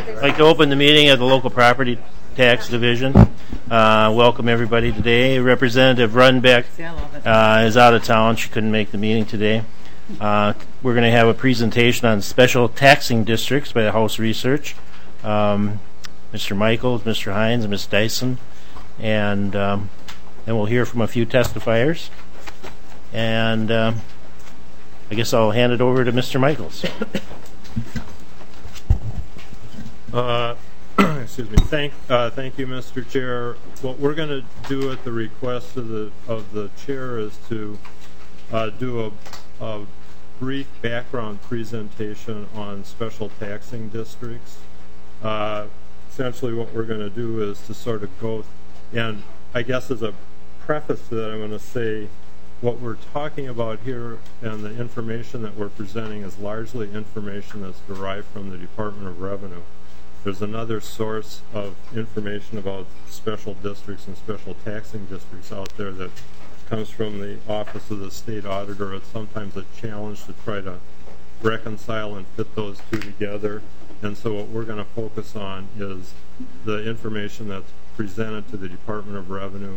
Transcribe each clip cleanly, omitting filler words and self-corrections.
I'd like to open the meeting of the Local Property Tax Division. Welcome everybody today. Representative Runbeck is out of town. She couldn't make the meeting today. We're going to have a presentation on special taxing districts by House Research. Mr. Michaels, Mr. Hines, and Ms. Dyson. And then we'll hear from a few testifiers. And I guess I'll hand it over to Mr. Michaels. Excuse me. Thank you, Mr. Chair. What we're going to do at the request of the chair is to do a brief background presentation on special taxing districts. Essentially, what we're going to do is to sort of go, and I guess as a preface to that, I'm going to say what we're talking about here and the information that we're presenting is largely information that's derived from the Department of Revenue. There's another source of information about special districts and special taxing districts out there that comes from the Office of the State Auditor. It's sometimes a challenge to try to reconcile and fit those two together. And so what we're going to focus on is the information that's presented to the Department of Revenue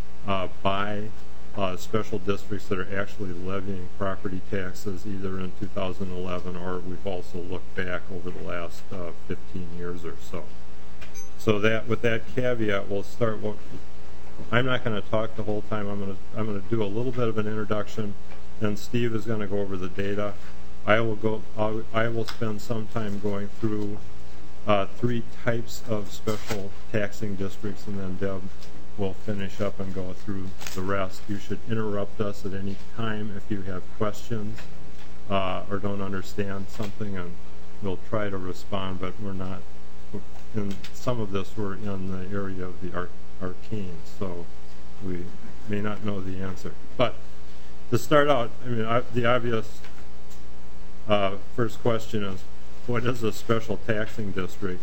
by special districts that are actually levying property taxes either in 2011 or we've also looked back over the last 15 years or so. So that with that caveat, we'll start. I'm not going to talk the whole time. I'm going to do a little bit of an introduction, and Steve is going to go over the data. I will spend some time going through three types of special taxing districts, and then Deb will finish up and go through the rest. You should interrupt us at any time if you have questions or don't understand something, and we'll try to respond, but we're not. In some of this, we're in the area of the arcane, so we may not know the answer. But to start out, I mean, the obvious first question is, what is a special taxing district?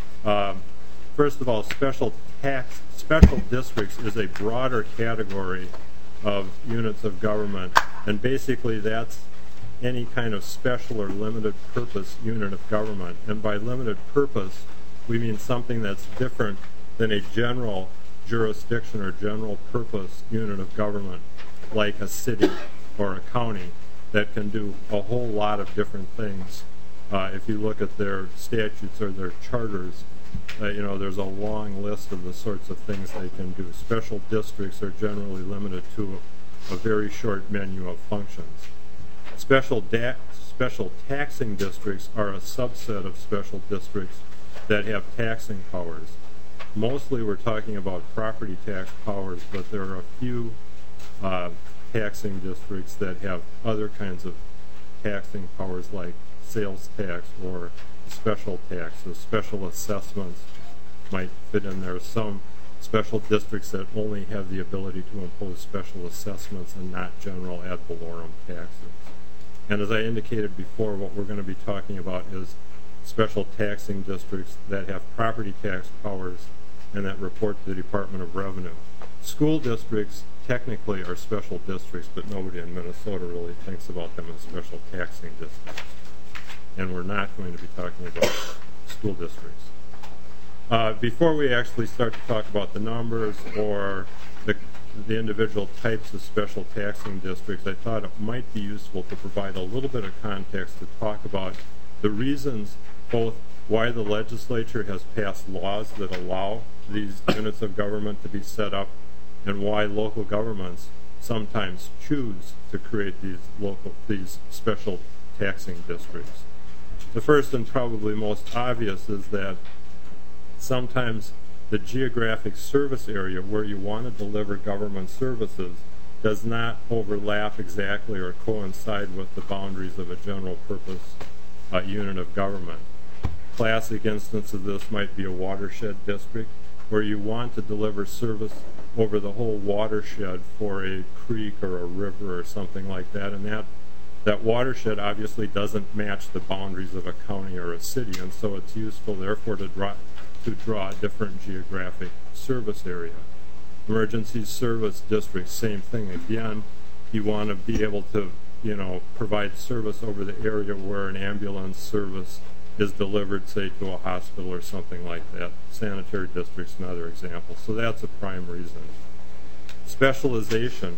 First of all, special districts is a broader category of units of government, and basically that's any kind of special or limited purpose unit of government. And by limited purpose, we mean something that's different than a general jurisdiction or general purpose unit of government, like a city or a county that can do a whole lot of different things. If you look at their statutes or their charters, there's a long list of the sorts of things they can do. Special districts are generally limited to a very short menu of functions. Special taxing districts are a subset of special districts that have taxing powers. Mostly we're talking about property tax powers, but there are a few taxing districts that have other kinds of taxing powers like sales tax or special taxes. Special assessments might fit in there. Some special districts that only have the ability to impose special assessments and not general ad valorem taxes. And as I indicated before, what we're going to be talking about is special taxing districts that have property tax powers and that report to the Department of Revenue. School districts technically are special districts, but nobody in Minnesota really thinks about them as special taxing districts. And we're not going to be talking about school districts. Before we actually start to talk about the numbers or the individual types of special taxing districts, I thought it might be useful to provide a little bit of context to talk about the reasons both why the legislature has passed laws that allow these units of government to be set up and why local governments sometimes choose to create these special taxing districts. The first and probably most obvious is that sometimes the geographic service area where you want to deliver government services does not overlap exactly or coincide with the boundaries of a general purpose unit of government. Classic instance of this might be a watershed district where you want to deliver service over the whole watershed for a creek or a river or something like that, and that watershed obviously doesn't match the boundaries of a county or a city, and so it's useful therefore to draw a different geographic service area. Emergency service districts, same thing. Again, you want to be able to provide service over the area where an ambulance service is delivered, say, to a hospital or something like that. Sanitary district's another example. So that's a prime reason. Specialization.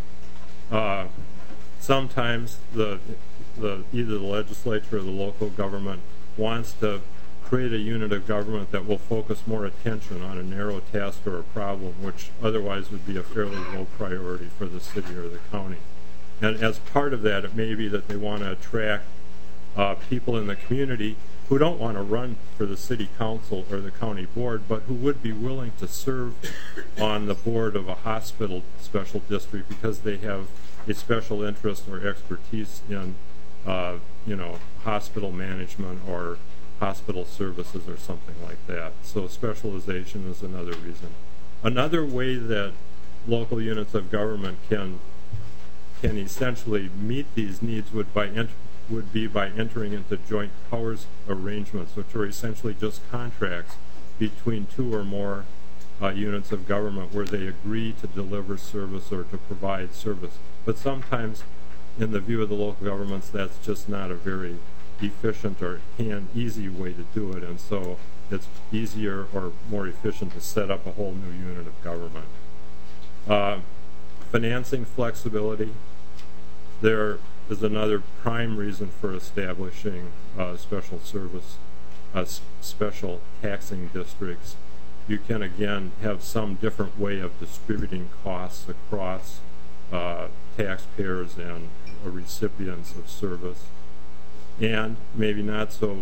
Sometimes either the legislature or the local government wants to create a unit of government that will focus more attention on a narrow task or a problem, which otherwise would be a fairly low priority for the city or the county. And as part of that, it may be that they want to attract people in the community who don't want to run for the city council or the county board, but who would be willing to serve on the board of a hospital special district because they have a special interest or expertise in, hospital management or hospital services or something like that. So specialization is another reason. Another way that local units of government can essentially meet these needs would be by entering into joint powers arrangements, which are essentially just contracts between two or more units of government where they agree to deliver service or to provide service. But sometimes, in the view of the local governments, that's just not a very efficient or easy way to do it, and so it's easier or more efficient to set up a whole new unit of government. Financing flexibility. There is another prime reason for establishing special service, special taxing districts. You can, again, have some different way of distributing costs across taxpayers and recipients of service. And maybe not such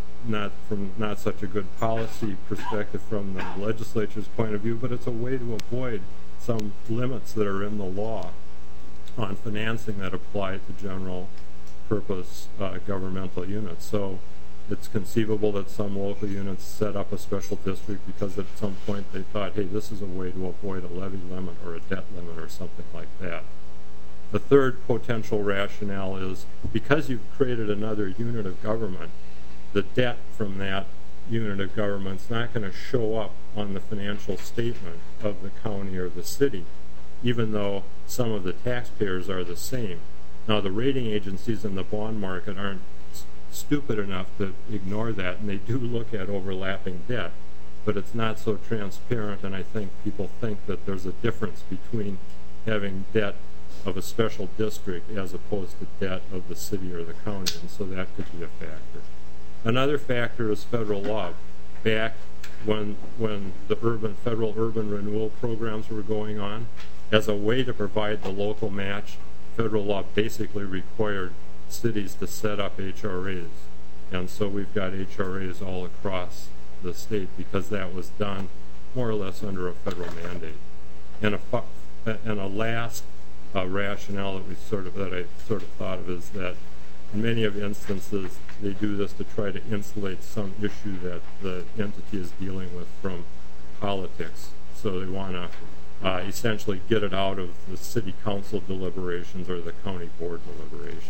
a good policy perspective from the legislature's point of view, but it's a way to avoid some limits that are in the law on financing that apply to general purpose governmental units. So it's conceivable that some local units set up a special district because at some point they thought, hey, this is a way to avoid a levy limit or a debt limit or something like that. The third potential rationale is because you've created another unit of government, the debt from that unit of government is not going to show up on the financial statement of the county or the city, even though some of the taxpayers are the same. Now, the rating agencies in the bond market aren't stupid enough to ignore that, and they do look at overlapping debt, but it's not so transparent, and I think people think that there's a difference between having debt of a special district as opposed to debt of the city or the county, and so that could be a factor. Another factor is federal law. Back when the federal urban renewal programs were going on, as a way to provide the local match, federal law basically required cities to set up HRAs. And so we've got HRAs all across the state because that was done more or less under a federal mandate. And a last rationale that I sort of thought of is that in many of instances they do this to try to insulate some issue that the entity is dealing with from politics. So they want to essentially get it out of the city council deliberations or the county board deliberations.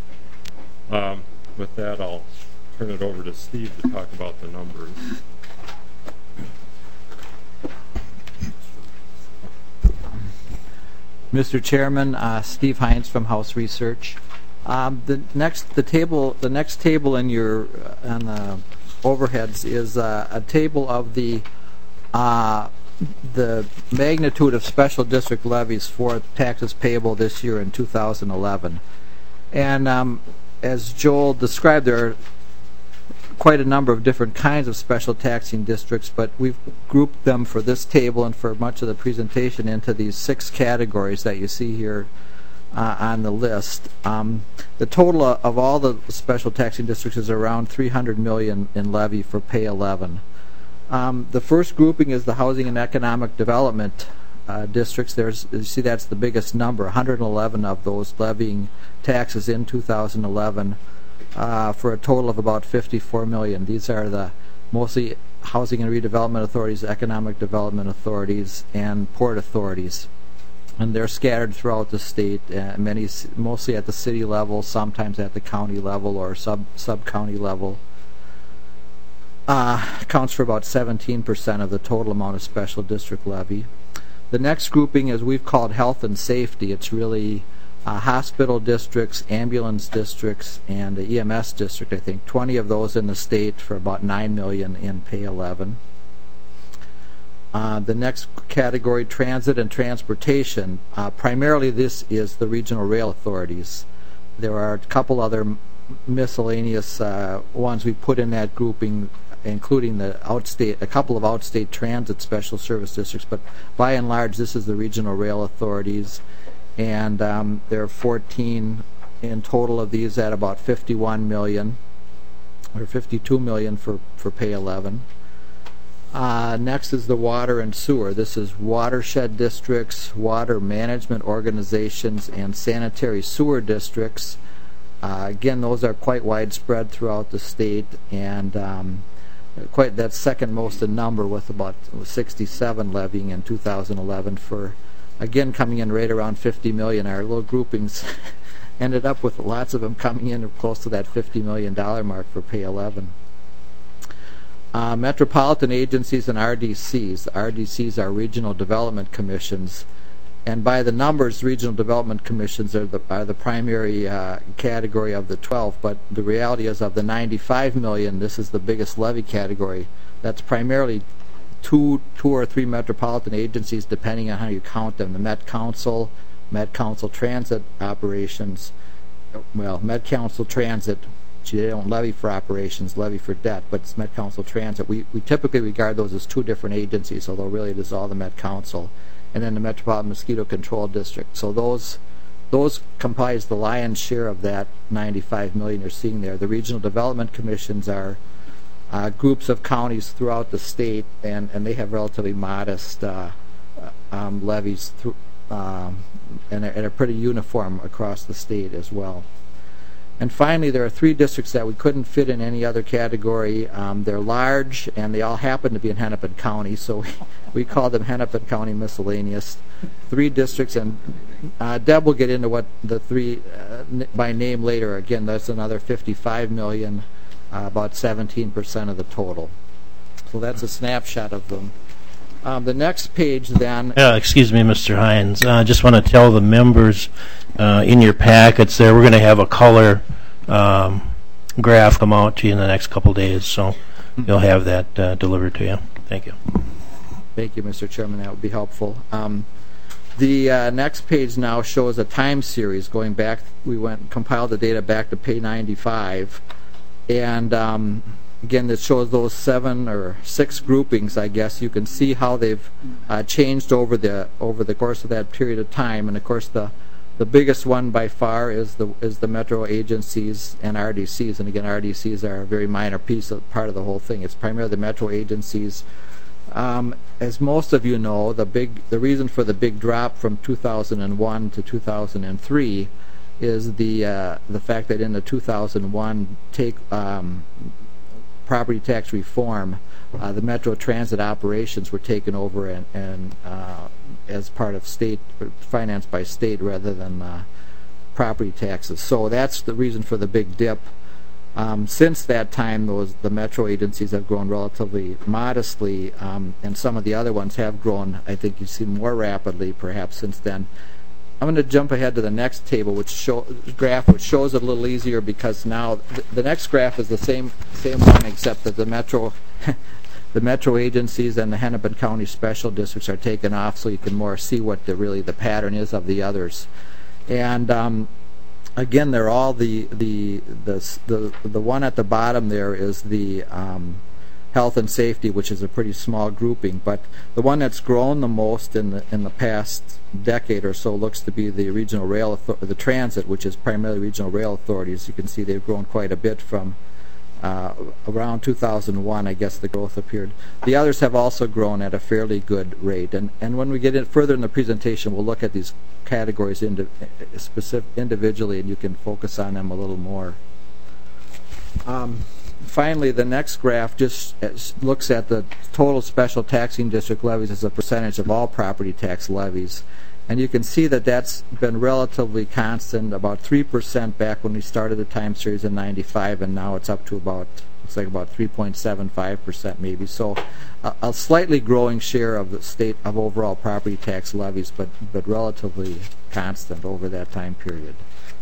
With that, I'll turn it over to Steve to talk about the numbers. Mr. Chairman, Steve Hines from House Research. The next table in your on the overheads is a table of the magnitude of special district levies for taxes payable this year in 2011. And as Joel described, there are quite a number of different kinds of special taxing districts, but we've grouped them for this table and for much of the presentation into these 6 categories that you see here on the list. The total of all the special taxing districts is around $300 million in levy for Pay 11. The first grouping is the housing and economic development districts. You see that's the biggest number, 111 of those levying taxes in 2011 for a total of about $54 million. These are the mostly housing and redevelopment authorities, economic development authorities, and port authorities. And they're scattered throughout the state, mostly at the city level, sometimes at the county level or sub-county level. Accounts for about 17% of the total amount of special district levy. The next grouping is we've called health and safety. It's really hospital districts, ambulance districts, and the EMS district, I think. 20 of those in the state for about $9 million in Pay 11. The next category, transit and transportation. Primarily this is the regional rail authorities. There are a couple other miscellaneous ones we put in that grouping, including a couple of outstate transit special service districts, but by and large this is the regional rail authorities, and there are 14 in total of these at about $51 million or $52 million for Pay 11. Next is the water and sewer. This is watershed districts, water management organizations, and sanitary sewer districts. Again, those are quite widespread throughout the state, and that's second most in number, with about 67 levying in 2011 for, again, coming in right around $50 million. Our little groupings ended up with lots of them coming in close to that $50 million mark for Pay 11. Metropolitan agencies and RDCs. RDCs are regional development commissions, and by the numbers, regional development commissions are the primary category of the 12. But the reality is, of the $95 million, this is the biggest levy category. That's primarily two or three metropolitan agencies, depending on how you count them. The Met Council Transit operations. Well, Met Council Transit, they don't levy for operations, levy for debt, but it's Met Council Transit. We typically regard those as two different agencies, although really it is all the Met Council. And then the Metropolitan Mosquito Control District. So those comprise the lion's share of that $95 million you're seeing there. The regional development commissions are groups of counties throughout the state, and they have relatively modest levies and are pretty uniform across the state as well. And finally, there are three districts that we couldn't fit in any other category. They're large, and they all happen to be in Hennepin County, so we call them Hennepin County miscellaneous. Three districts, and Deb will get into what the three by name later. Again, that's another $55 million, about 17% of the total. So that's a snapshot of them. The next page then... excuse me, Mr. Hines. I just want to tell the members in your packets there, we're going to have a color graph come out to you in the next couple days, so you'll have that delivered to you. Thank you. Thank you, Mr. Chairman. That would be helpful. The next page now shows a time series going back. We compiled the data back to Pay 95, and again, this shows those 7 or 6 groupings, I guess. You can see how they've changed over the course of that period of time. And of course, the biggest one by far is the metro agencies and RDCs. And again, RDCs are a very minor part of the whole thing. It's primarily the metro agencies. As most of you know, the reason for the big drop from 2001 to 2003 is the fact that in the 2001 property tax reform, the Metro Transit operations were taken over and as part of state, financed by state rather than property taxes. So that's the reason for the big dip. Since that time, the metro agencies have grown relatively modestly, and some of the other ones have grown, I think you see, more rapidly perhaps since then. I'm going to jump ahead to the next table, which shows it a little easier, because now the next graph is the same one, except that the metro agencies and the Hennepin County special districts are taken off, so you can more see what the pattern is of the others. And again, they're all the one at the bottom there is the health and safety, which is a pretty small grouping, but the one that's grown the most in the past decade or so looks to be the regional rail the transit, which is primarily regional rail authorities. You can see they've grown quite a bit from around 2001, I guess the growth appeared. The others have also grown at a fairly good rate, and when we get further in the presentation, we'll look at these categories individually, and you can focus on them a little more. Finally, the next graph just looks at the total special taxing district levies as a percentage of all property tax levies. And you can see that that's been relatively constant, about 3% back when we started the time series in 95, and now it's up to about looks like about 3.75% maybe. So a slightly growing share of the state of overall property tax levies, but relatively constant over that time period.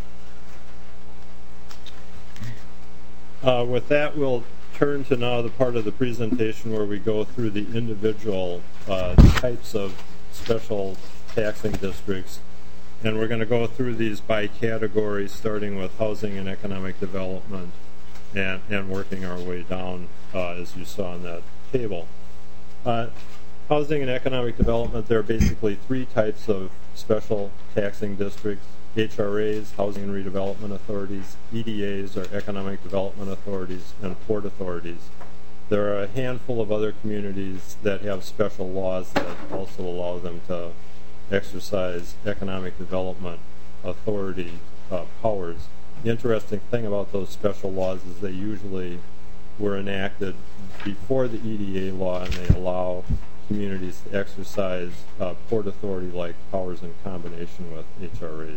With that, we'll turn to now the part of the presentation where we go through the individual types of special taxing districts. And we're going to go through these by category, starting with housing and economic development and working our way down, as you saw on that table. Housing and economic development, there are basically three types of special taxing districts: HRAs, Housing and Redevelopment Authorities; EDAs, or Economic Development Authorities; and Port Authorities. There are a handful of other communities that have special laws that also allow them to exercise economic development authority powers. The interesting thing about those special laws is they usually were enacted before the EDA law, and they allow communities to exercise Port Authority-like powers in combination with HRAs.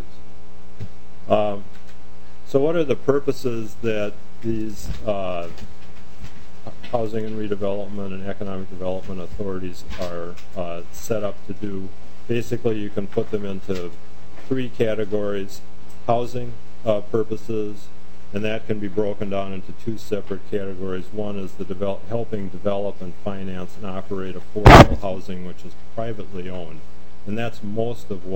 So what are the purposes that these housing and redevelopment and economic development authorities are set up to do? Basically, you can put them into three categories: housing purposes, and that can be broken down into two separate categories. One is the helping develop and finance and operate affordable housing, which is privately owned, and that's most of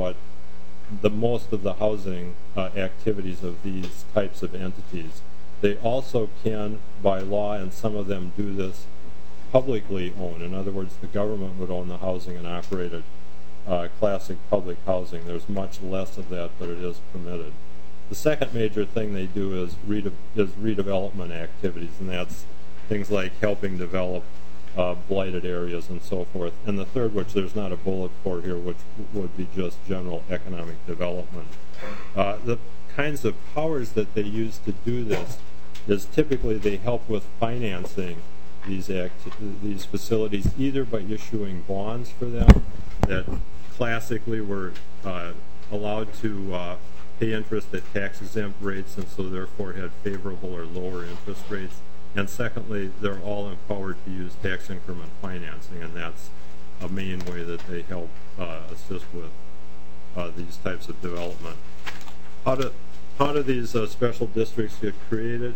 the housing activities of these types of entities. They also can, by law, and some of them do this, publicly own. In other words, the government would own the housing and operate it. Classic public housing. There's much less of that, but it is permitted. The second major thing they do is redevelopment activities, and that's things like helping develop blighted areas and so forth. And the third, which there's not a bullet for here, which would be just general economic development. The kinds of powers that they use to do this is typically they help with financing these facilities, either by issuing bonds for them that classically were allowed to pay interest at tax-exempt rates, and so therefore had favorable or lower interest rates. And secondly, they're all empowered to use tax increment financing, and that's a main way that they help assist with these types of development. How do these special districts get created?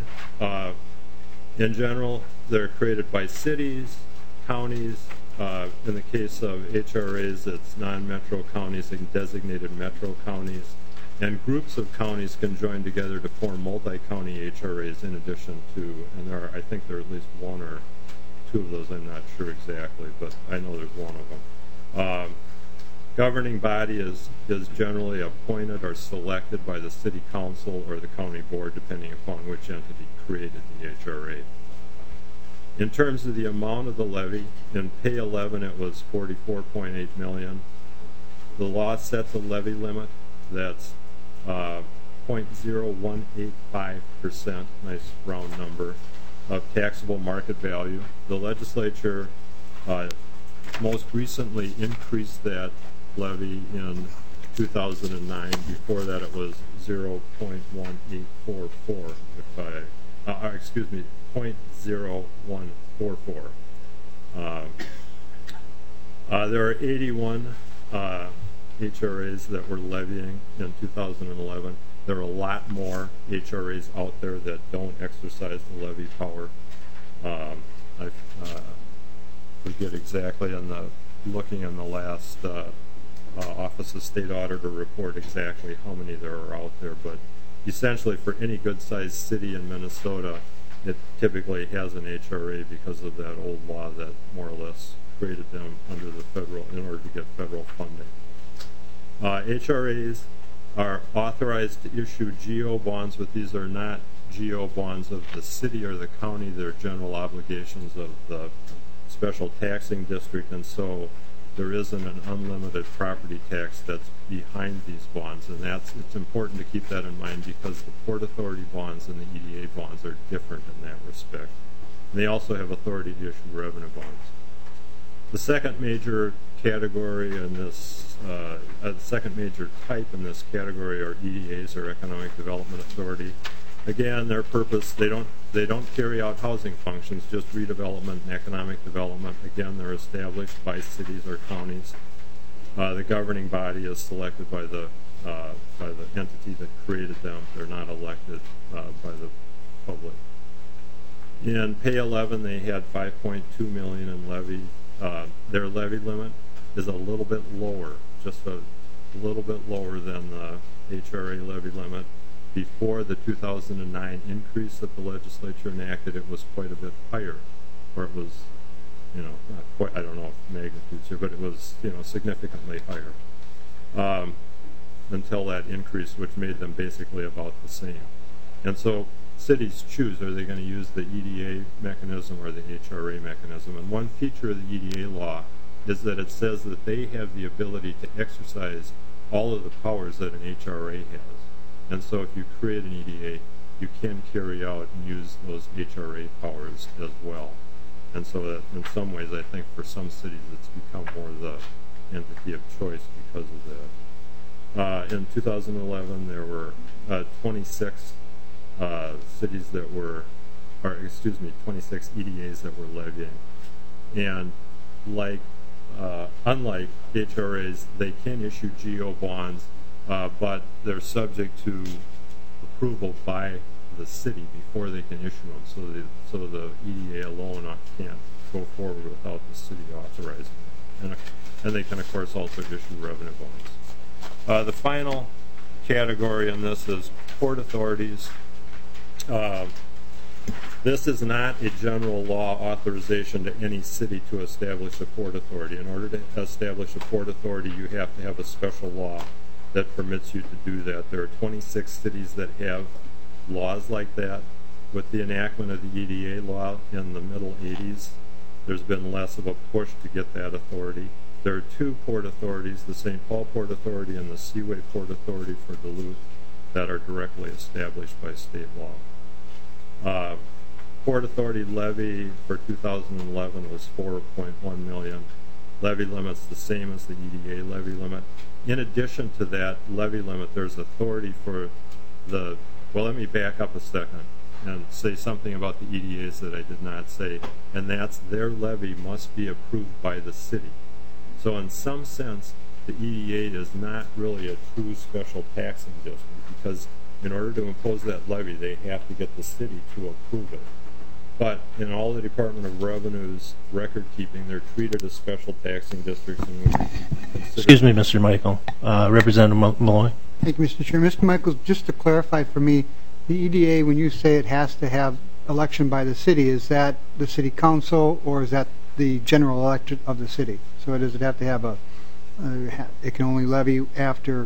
In general, they're created by cities, counties. In the case of HRAs, it's non-metro counties and designated metro counties. And groups of counties can join together to form multi-county HRAs in addition to, and I think there are at least one or two of those, I'm not sure exactly, but I know there's one of them. Governing body is generally appointed or selected by the city council or the county board, depending upon which entity created the HRA. In terms of the amount of the levy, in Pay 11 it was $44.8 million. The law sets a levy limit that's 0.0185%, nice round number, of taxable market value. The legislature most recently increased that levy in 2009. Before that it was 0.1844, excuse me, 0.0144. There are 81 HRAs that were levying in 2011. There are a lot more HRAs out there that don't exercise the levy power. I forget exactly, looking in the last Office of State Auditor report exactly how many there are out there, but essentially for any good-sized city in Minnesota, it typically has an HRA because of that old law that more or less created them under the federal, in order to get federal funding. HRAs are authorized to issue GO bonds, but these are not GO bonds of the city or the county. They're general obligations of the special taxing district, and so there isn't an unlimited property tax that's behind these bonds, and it's important to keep that in mind because the Port Authority bonds and the EDA bonds are different in that respect. And they also have authority to issue revenue bonds. The second major category in this, second major type in this category are EDAs, or Economic Development Authority. Again, their purpose, they don't carry out housing functions, just redevelopment and economic development. Again, they're established by cities or counties. The governing body is selected by the entity that created them. They're not elected by the public. In Pay 11, they had $5.2 million in levy. Their levy limit is a little bit lower, just a little bit lower than the HRA levy limit. Before the 2009 increase that the legislature enacted, it was quite a bit higher, or it was, not quite, I don't know if magnitudes here, but it was, significantly higher until that increase, which made them basically about the same. And so cities choose, are they going to use the EDA mechanism or the HRA mechanism? And one feature of the EDA law is that it says that they have the ability to exercise all of the powers that an HRA has. And so if you create an EDA, you can carry out and use those HRA powers as well. And so that in some ways, I think for some cities, it's become more the entity of choice because of that. In 2011, there were 26 cities that were, 26 EDAs that were levying. And unlike HRAs, they can issue GO bonds, but they're subject to approval by the city before they can issue them. So the EDA alone can't go forward without the city authorizing them. And they can, of course, also issue revenue bonds. The final category in this is port authorities. This is not a general law authorization to any city to establish a port authority. In order to establish a port authority, you have to have a special law that permits you to do that. There are 26 cities that have laws like that. With the enactment of the EDA law in the middle 80s, there's been less of a push to get that authority. There are two port authorities, the St. Paul Port Authority and the Seaway Port Authority for Duluth, that are directly established by state law. Port Authority levy for 2011 was $4.1 million. Levy limit's the same as the EDA levy limit. In addition to that levy limit, there's authority for the, well, let me back up a second and say something about the EDAs that I did not say, and that's their levy must be approved by the city. So in some sense, the EDA is not really a true special taxing district, because in order to impose that levy, they have to get the city to approve it. But in all the Department of Revenue's record keeping, they're treated as special taxing districts. And excuse me, Mr. Michael. Representative Malloy. Thank you, Mr. Chair. Mr. Michaels, just to clarify for me, the EDA, when you say it has to have election by the city, is that the city council or is that the general electorate of the city? So does it have to have it can only levy after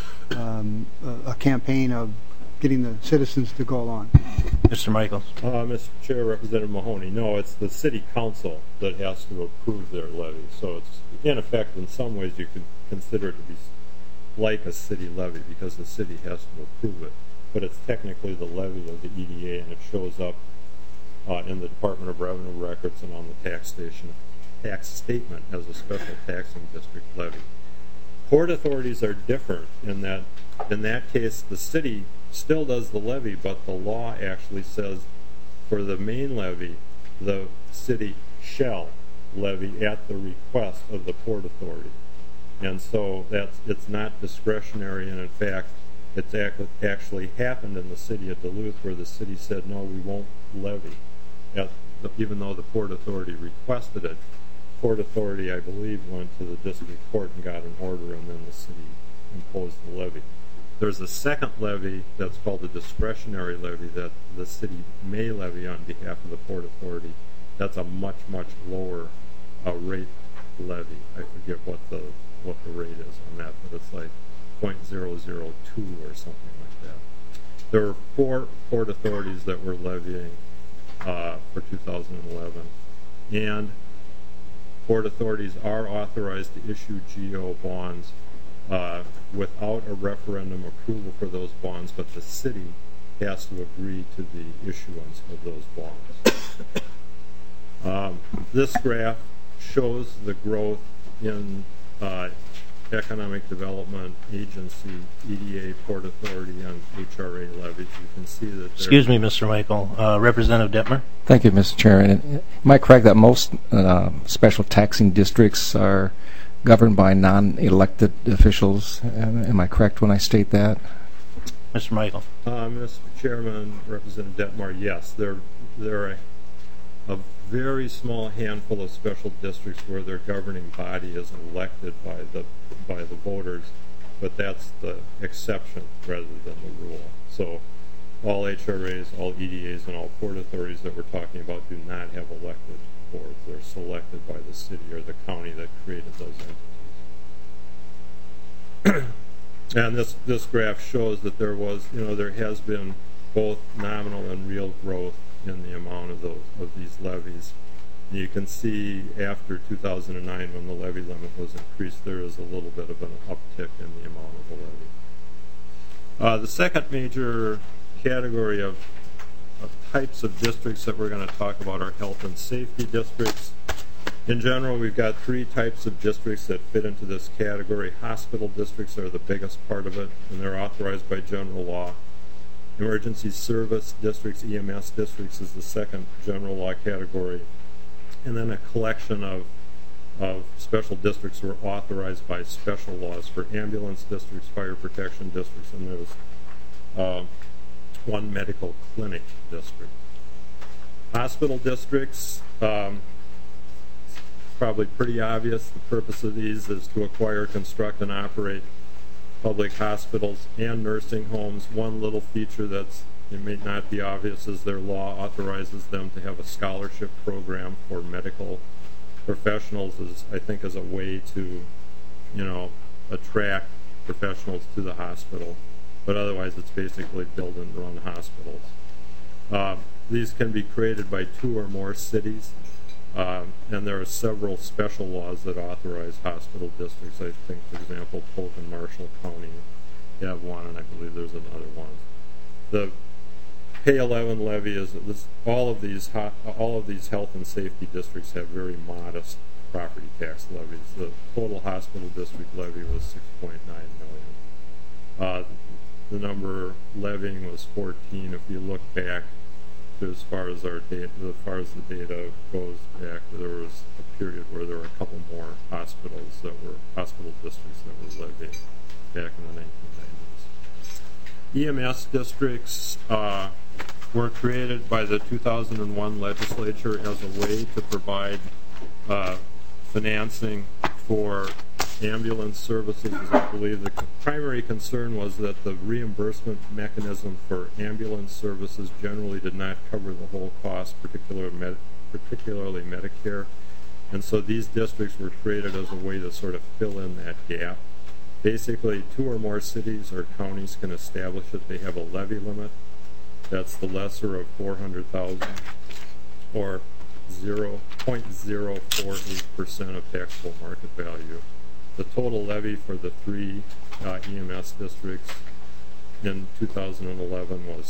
a campaign of getting the citizens to go along? Mr. Michaels. Mr. Chair, Representative Mahoney, no, it's the city council that has to approve their levy. So it's, in effect, in some ways you could consider it to be like a city levy because the city has to approve it. But it's technically the levy of the EDA, and it shows up in the Department of Revenue records and on the tax statement as a special taxing district levy. Port authorities are different in that case the city still does the levy, but the law actually says for the main levy, the city shall levy at the request of the port authority. And so it's not discretionary, and in fact, it's actually happened in the city of Duluth where the city said, no, we won't levy, even though the port authority requested it. Port authority, I believe, went to the district court and got an order, and then the city imposed the levy. There's a second levy that's called the discretionary levy that the city may levy on behalf of the port authority. That's a much, much lower rate levy. I forget what the rate is on that, but it's like 0.002 or something like that. There were 4 port authorities that were levying for 2011, and port authorities are authorized to issue GO bonds without a referendum approval for those bonds, but the city has to agree to the issuance of those bonds. This graph shows the growth in Economic Development Agency, EDA, Port Authority, and HRA levies. You can see that. Excuse me, Mr. Michael. Representative Detmer? Thank you, Mr. Chair. And am I correct that most special taxing districts are governed by non-elected officials? Am I correct when I state that? Mr. Michael? Mr. Chairman, Representative Detmer, yes. There are a very small handful of special districts where their governing body is elected by the voters, but that's the exception rather than the rule. So all HRAs, all EDAs, and all port authorities that we're talking about do not have elected boards. They're selected by the city or the county that created those entities. And this graph shows that there has been both nominal and real growth in the amount of these levies. And you can see after 2009, when the levy limit was increased, there is a little bit of an uptick in the amount of the levy. The second major category of types of districts that we're going to talk about are health and safety districts. In general, we've got three types of districts that fit into this category. Hospital districts are the biggest part of it, and they're authorized by general law. Emergency service districts, EMS districts, is the second general law category. And then a collection of special districts were authorized by special laws for ambulance districts, fire protection districts, and there's one medical clinic district. Hospital districts, probably pretty obvious. The purpose of these is to acquire, construct, and operate public hospitals and nursing homes. One little feature it may not be obvious is their law authorizes them to have a scholarship program for medical professionals, I think, as a way to, attract professionals to the hospital. But otherwise, it's basically build and run hospitals. These can be created by 2 or more cities. And there are several special laws that authorize hospital districts. I think, for example, Polk and Marshall County have one, and I believe there's another one. The Pay 11 levy is all of these health and safety districts have very modest property tax levies. The total hospital district levy was $6.9 million. The number levying was 14. If you look back, as far as the data goes back, there was a period where there were a couple more hospital districts that were levying back in the 1990s. EMS districts were created by the 2001 legislature as a way to provide financing for ambulance services. I believe the primary concern was that the reimbursement mechanism for ambulance services generally did not cover the whole cost, particularly Medicare. And so these districts were created as a way to sort of fill in that gap. Basically, 2 or more cities or counties can establish that they have a levy limit. That's the lesser of $400,000 or 0.048% of taxable market value. The total levy for the 3 EMS districts in 2011 was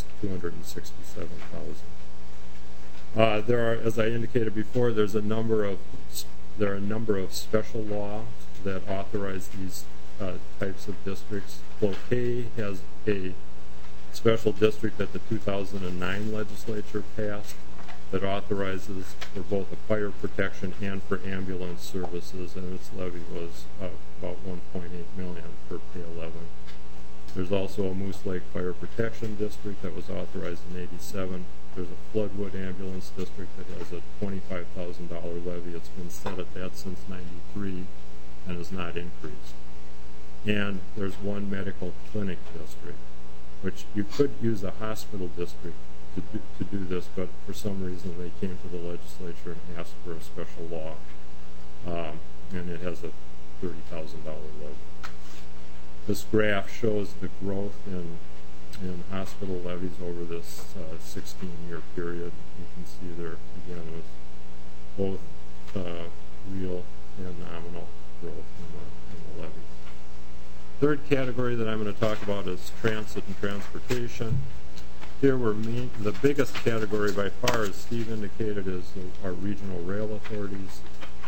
$267,000. There are, as I indicated before, there are a number of special laws that authorize these types of districts. Cloquet has a special district that the 2009 legislature passed that authorizes for both a fire protection and for ambulance services, and its levy was about $1.8 million per Pay 11. There's also a Moose Lake Fire Protection District that was authorized in '87. There's a Floodwood Ambulance District that has a $25,000 levy. It's been set at that since '93 and has not increased. And there's one medical clinic district, which you could use a hospital district to do this, but for some reason they came to the legislature and asked for a special law, and it has a $30,000 levy. This graph shows the growth in hospital levies over this 16-year period. You can see there, again, was both real and nominal growth in the levies. Third category that I'm going to talk about is transit and transportation. Here the biggest category by far, as Steve indicated, is our regional rail authorities.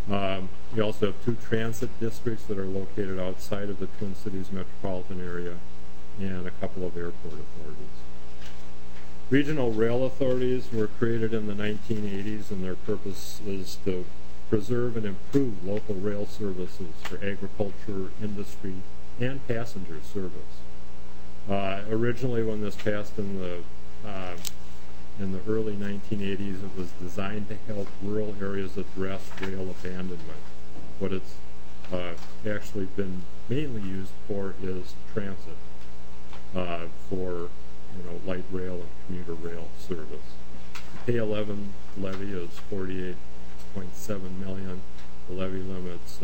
We also have 2 transit districts that are located outside of the Twin Cities metropolitan area and a couple of airport authorities. Regional rail authorities were created in the 1980s, and their purpose is to preserve and improve local rail services for agriculture, industry, and passenger service. Originally, when this passed in the early 1980s, it was designed to help rural areas address rail abandonment. What it's actually been mainly used for is transit for light rail and commuter rail service. The K11 levy is $48.7 million. The levy limit's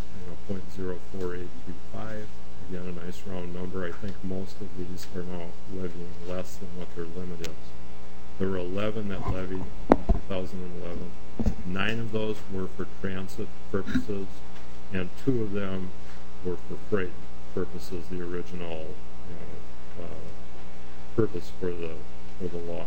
0.04835. Again, a nice round number. I think most of these are now levying less than what their limit is. There were 11 that levied in 2011. 9 of those were for transit purposes, and 2 of them were for freight purposes, the original purpose for the law.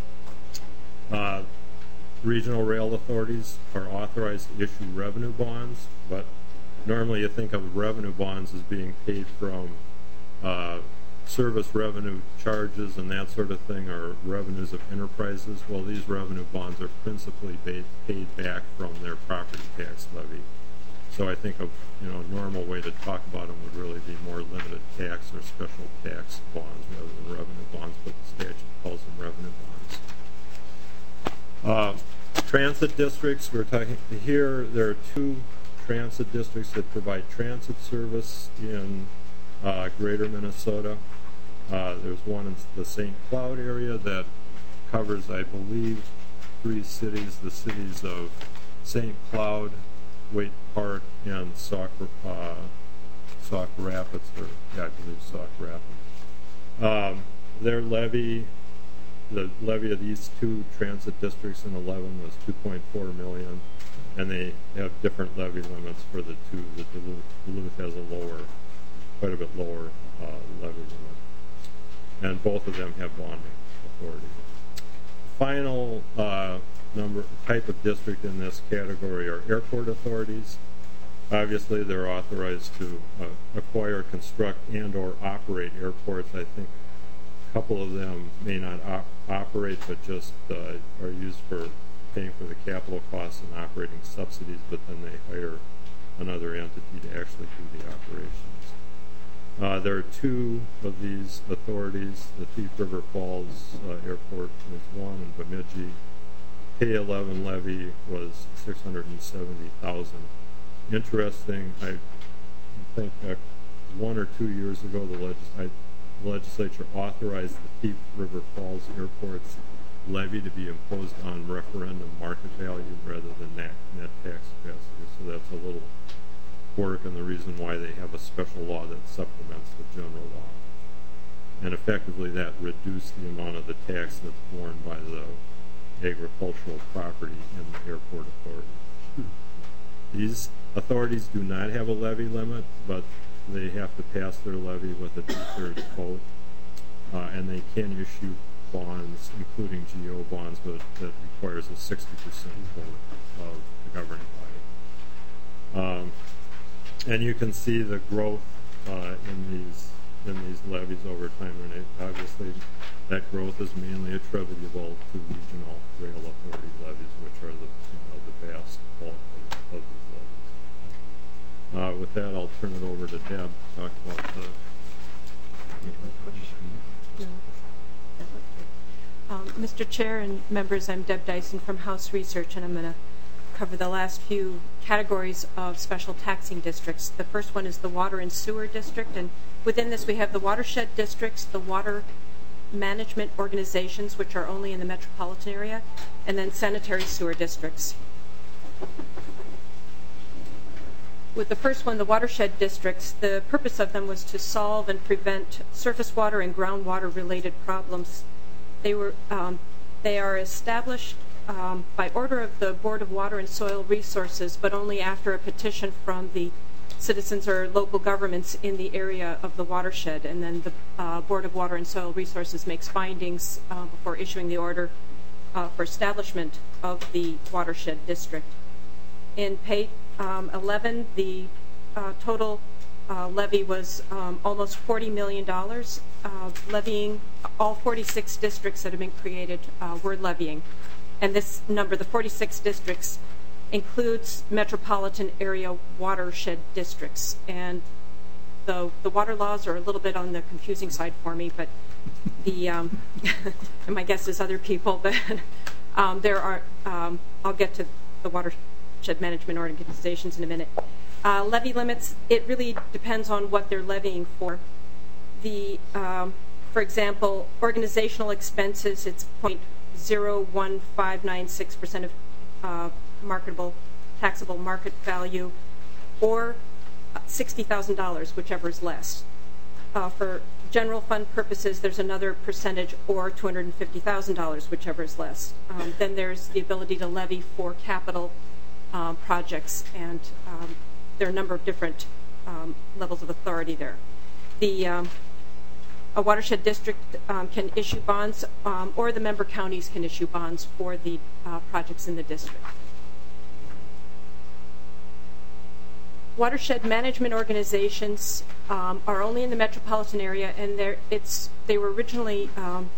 Regional rail authorities are authorized to issue revenue bonds, but normally you think of revenue bonds as being paid from service revenue charges and that sort of thing, or revenues of enterprises. Well, these revenue bonds are principally paid back from their property tax levy. So I think a normal way to talk about them would really be more limited tax or special tax bonds rather than revenue bonds, but the statute calls them revenue bonds. Transit districts, we're talking here, there are 2 transit districts that provide transit service in greater Minnesota. There's one in the St. Cloud area that covers, I believe, 3 cities, the cities of St. Cloud, Waite Park, and Sauk Rapids, I believe Sauk Rapids. Their levy, the levy of these 2 transit districts in 11 was $2.4 million, and they have different levy limits for the 2. The Duluth has quite a bit lower levy limit, and both of them have bonding authority. The final type of district in this category are airport authorities. Obviously, they're authorized to acquire, construct, and or operate airports. I think a couple of them may not operate, but just are used for paying for the capital costs and operating subsidies, but then they hire another entity to actually do the operations. There are 2 of these authorities. The Thief River Falls Airport was one, and Bemidji. K11 levy was $670,000. Interesting, I think 1 or 2 years ago the legislature authorized the Thief River Falls Airport's levy to be imposed on referendum market value rather than net tax capacity. So that's a little quirk, and the reason why they have a special law that supplements the general law. And effectively that reduced the amount of the tax that's borne by the agricultural property in the airport authority. These authorities do not have a levy limit, but they have to pass their levy with a 2/3 vote, and they can issue bonds, including GO bonds, but that requires a 60% vote of the governing body. And you can see the growth in these levies over time, and obviously that growth is mainly attributable to regional rail authority levies, which are the vast bulk of these levies. With that, I'll turn it over to Deb to talk about the. Mr. Chair and members, I'm Deb Dyson from House Research, and I'm going to cover the last few categories of special taxing districts. The first one is the water and sewer district, and within this we have the watershed districts, the water management organizations, which are only in the metropolitan area, and then sanitary sewer districts. With the first one, the watershed districts, the purpose of them was to solve and prevent surface water and groundwater related problems. They are established by order of the Board of Water and Soil Resources, but only after a petition from the citizens or local governments in the area of the watershed, and then the Board of Water and Soil Resources makes findings before issuing the order for establishment of the watershed district. In 2011, the total levy was almost $40 million. Levying, all 46 districts that have been created were levying. And this number, the 46 districts, includes metropolitan area watershed districts. And the water laws are a little bit on the confusing side for me, but the and my guess is other people, but there are, I'll get to the watershed management organizations in a minute. Levy limits, it really depends on what they're levying for. For example, organizational expenses, it's 0.01596% of marketable, taxable market value, or $60,000, whichever is less. For general fund purposes, there's another percentage, or $250,000, whichever is less. Then there's the ability to levy for capital projects, and there are a number of different levels of authority there. A watershed district can issue bonds, or the member counties can issue bonds for the projects in the district. Watershed management organizations are only in the metropolitan area, and they were originally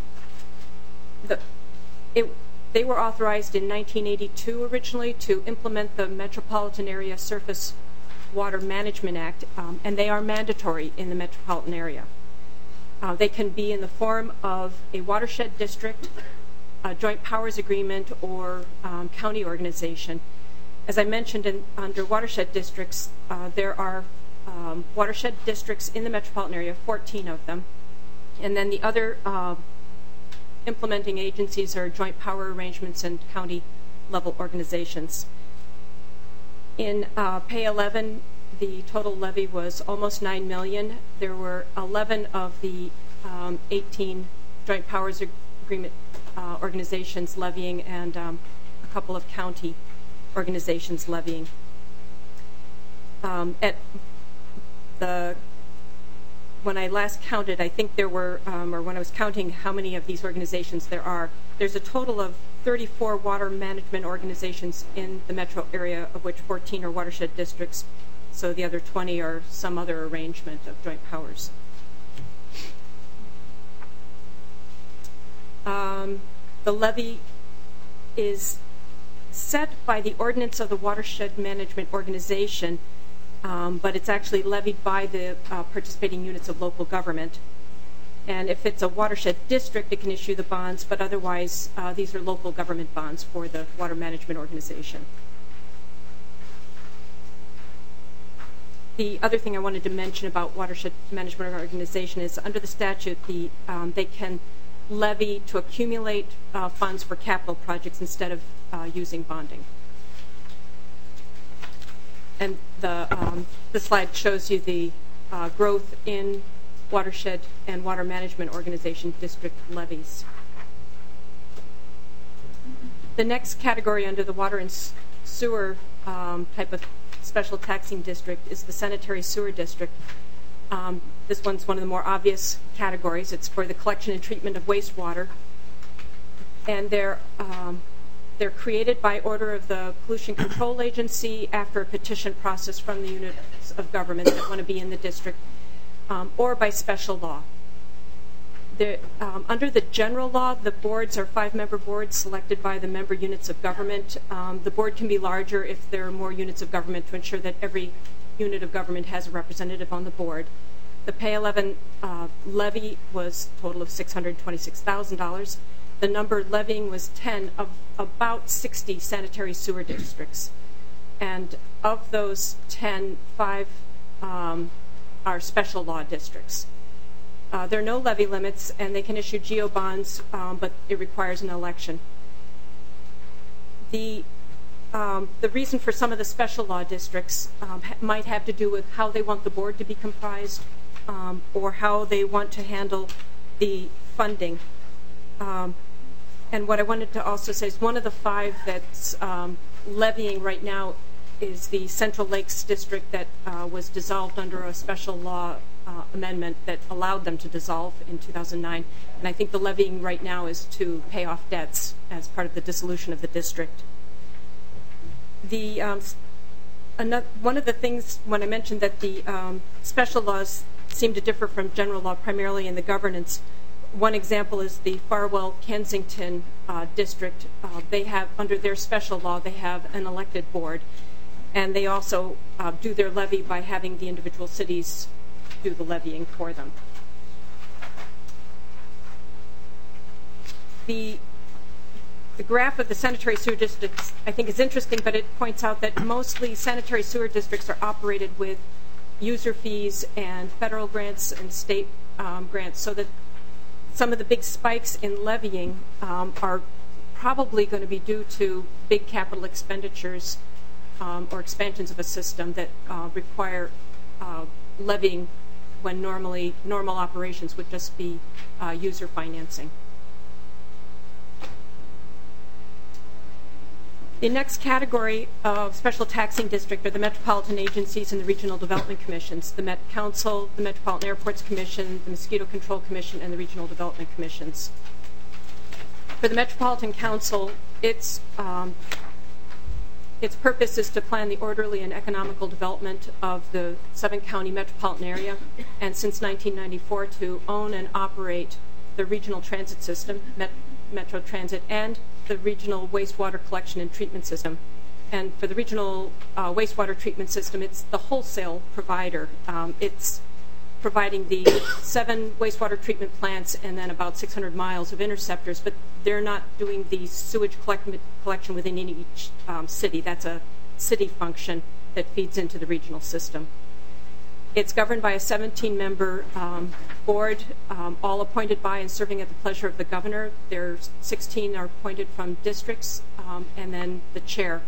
they were authorized in 1982 originally to implement the Metropolitan Area Surface Water Management Act, and they are mandatory in the metropolitan area. They can be in the form of a watershed district, a joint powers agreement, or county organization. As I mentioned, under watershed districts, there are watershed districts in the metropolitan area, 14 of them, and then the other implementing agencies are joint power arrangements and county level organizations. In Pay 11, the total levy was almost $9 million. There were 11 of the 18 joint powers agreement organizations levying, and a couple of county organizations levying. When I last counted, I think there were, or when I was counting how many of these organizations there are, there's a total of 34 water management organizations in the metro area, of which 14 are watershed districts, so the other 20 are some other arrangement of joint powers. The levy is set by the ordinance of the watershed management organization, but it's actually levied by the participating units of local government. And if it's a watershed district, it can issue the bonds, but otherwise these are local government bonds for the water management organization. The other thing I wanted to mention about watershed management organization is under the statute, they can levy to accumulate funds for capital projects instead of using bonding. And the slide shows you the growth in watershed and water management organization district levies. The next category under the water and sewer type of special taxing district is the sanitary sewer district. This one's one of the more obvious categories. It's for the collection and treatment of wastewater, and they're created by order of the Pollution Control Agency after a petition process from the units of government that want to be in the district, or by special law. Under the general law, the boards are 5-member boards selected by the member units of government. The board can be larger if there are more units of government to ensure that every unit of government has a representative on the board. The Pay 11 levy was a total of $626,000. The number levying was 10 of about 60 sanitary sewer districts. And of those 10, 5 are special law districts. There are no levy limits, and they can issue GEO bonds, but it requires an election. The reason for some of the special law districts might have to do with how they want the board to be comprised, or how they want to handle the funding. And what I wanted to also say is one of the 5 that's levying right now is the Central Lakes District that was dissolved under a special law amendment that allowed them to dissolve in 2009. And I think the levying right now is to pay off debts as part of the dissolution of the district. The one of the things when I mentioned that the special laws seem to differ from general law primarily in the governance, one example is the Farwell-Kensington district. They have, under their special law, they have an elected board, and they also do their levy by having the individual cities do the levying for them. The graph of the sanitary sewer districts, I think, is interesting, but it points out that mostly sanitary sewer districts are operated with user fees and federal grants and state grants, so that some of the big spikes in levying are probably going to be due to big capital expenditures or expansions of a system that require levying when normal operations would just be user financing. The next category of special taxing district are the metropolitan agencies and the regional development commissions, the Met Council, the Metropolitan Airports Commission, the Mosquito Control Commission, and the regional development commissions. For the Metropolitan Council, its purpose is to plan the orderly and economical development of the 7-county metropolitan area, and since 1994 to own and operate the regional transit system, Metro Transit, and the regional wastewater collection and treatment system. And for the regional wastewater treatment system, it's the wholesale provider. It's providing the 7 wastewater treatment plants and then about 600 miles of interceptors, but they're not doing the sewage collection within each city. That's a city function that feeds into the regional system. It's governed by a 17-member board, all appointed by and serving at the pleasure of the governor. There's 16 are appointed from districts, and then the chair.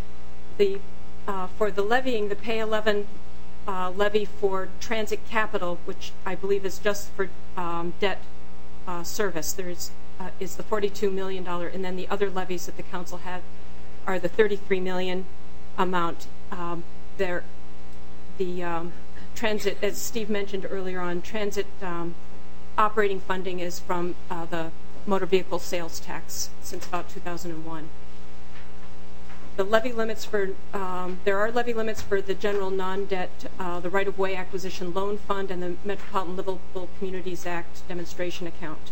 For the levying, the Pay 11 levy for transit capital, which I believe is just for debt service, is the $42 million, and then the other levies that the council have are the $33 million amount. Transit, as Steve mentioned earlier on, transit operating funding is from the motor vehicle sales tax since about 2001. The levy limits for, there are levy limits for the general non-debt, the right-of-way acquisition loan fund, and the Metropolitan Livable Communities Act demonstration account.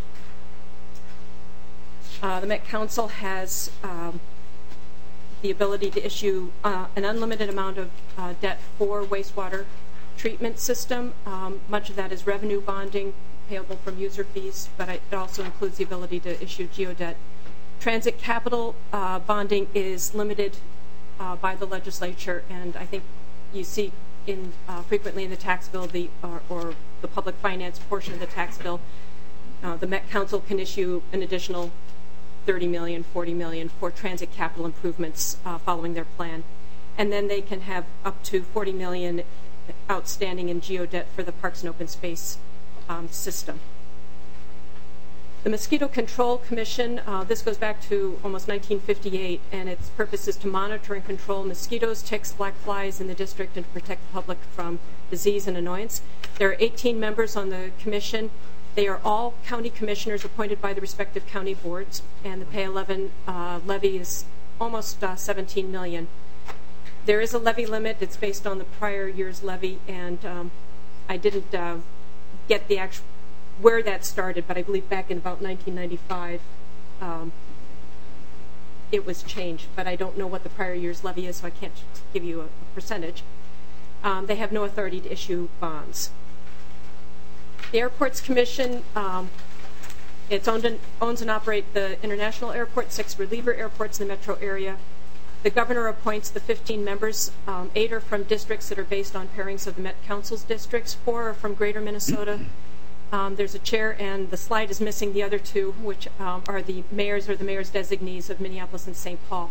The Met Council has the ability to issue an unlimited amount of debt for wastewater treatment system. Much of that is revenue bonding payable from user fees, but it also includes the ability to issue geodebt. Transit capital bonding is limited by the legislature, and I think you see frequently in the tax bill or the public finance portion of the tax bill, the Met Council can issue an additional $30 million, $40 million for transit capital improvements following their plan. And then they can have up to $40 million outstanding in geodebt for the Parks and Open Space system. The Mosquito Control Commission, this goes back to almost 1958, and its purpose is to monitor and control mosquitoes, ticks, black flies in the district and to protect the public from disease and annoyance. There are 18 members on the commission. They are all county commissioners appointed by the respective county boards, and the Pay 11 levy is almost $17 million. There is a levy limit. It's based on the prior year's levy, and I didn't get the actual where that started, but I believe back in about 1995 it was changed, but I don't know what the prior year's levy is, so I can't give you a percentage. They have no authority to issue bonds. The Airports Commission, it owns and operates the International Airport, 6 reliever airports in the metro area. The governor appoints the 15 members. 8 are from districts that are based on pairings of the Met Council's districts. 4 are from Greater Minnesota. There's a chair, and the slide is missing the other 2, which are the mayors or the mayor's designees of Minneapolis and St. Paul.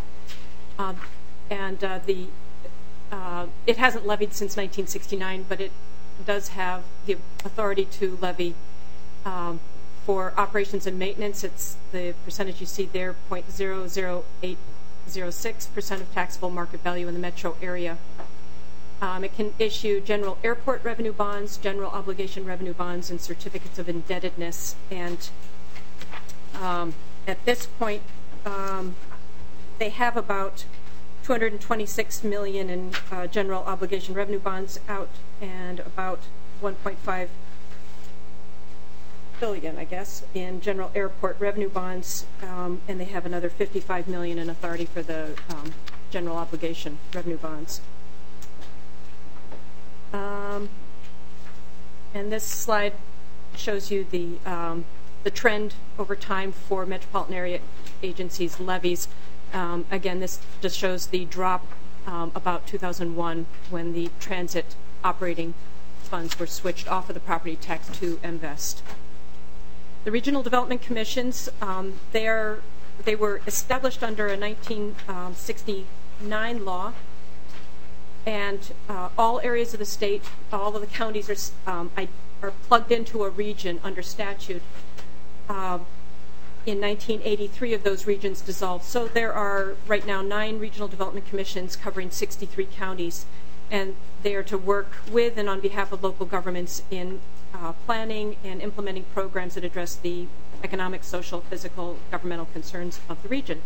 It hasn't levied since 1969, but it does have the authority to levy for operations and maintenance. It's the percentage you see there, 0.00806% of taxable market value in the metro area. It can issue general airport revenue bonds, general obligation revenue bonds, and certificates of indebtedness. And at this point, they have about $226 million in general obligation revenue bonds out, and about $1.5 billion, I guess, in general airport revenue bonds, and they have another $55 million in authority for the general obligation revenue bonds. And this slide shows you the trend over time for metropolitan area agencies' levies. Again, this just shows the drop about 2001 when the transit operating funds were switched off of the property tax to MVest. The regional development commissions, they were established under a 1969 law, and all areas of the state, all of the counties are plugged into a region under statute. In 1983 of those regions dissolved. So there are right now 9 regional development commissions covering 63 counties, and they are to work with and on behalf of local governments in planning and implementing programs that address the economic, social, physical, governmental concerns of the region.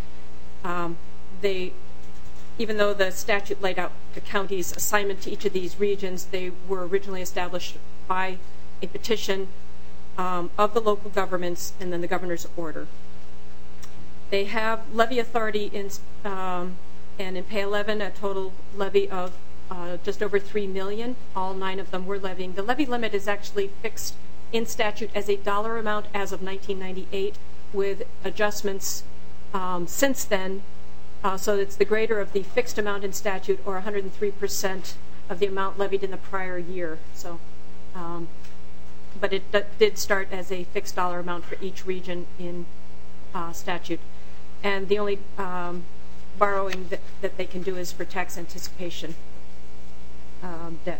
Even though the statute laid out the county's assignment to each of these regions, they were originally established by a petition of the local governments and then the governor's order. They have levy authority and in Pay 11 a total levy of just over $3 million. All 9 of them were levying. The levy limit is actually fixed in statute as a dollar amount as of 1998, with adjustments since then. So it's the greater of the fixed amount in statute, or 103% of the amount levied in the prior year. So, but it did start as a fixed dollar amount for each region in statute. And the only borrowing that they can do is for tax anticipation debt.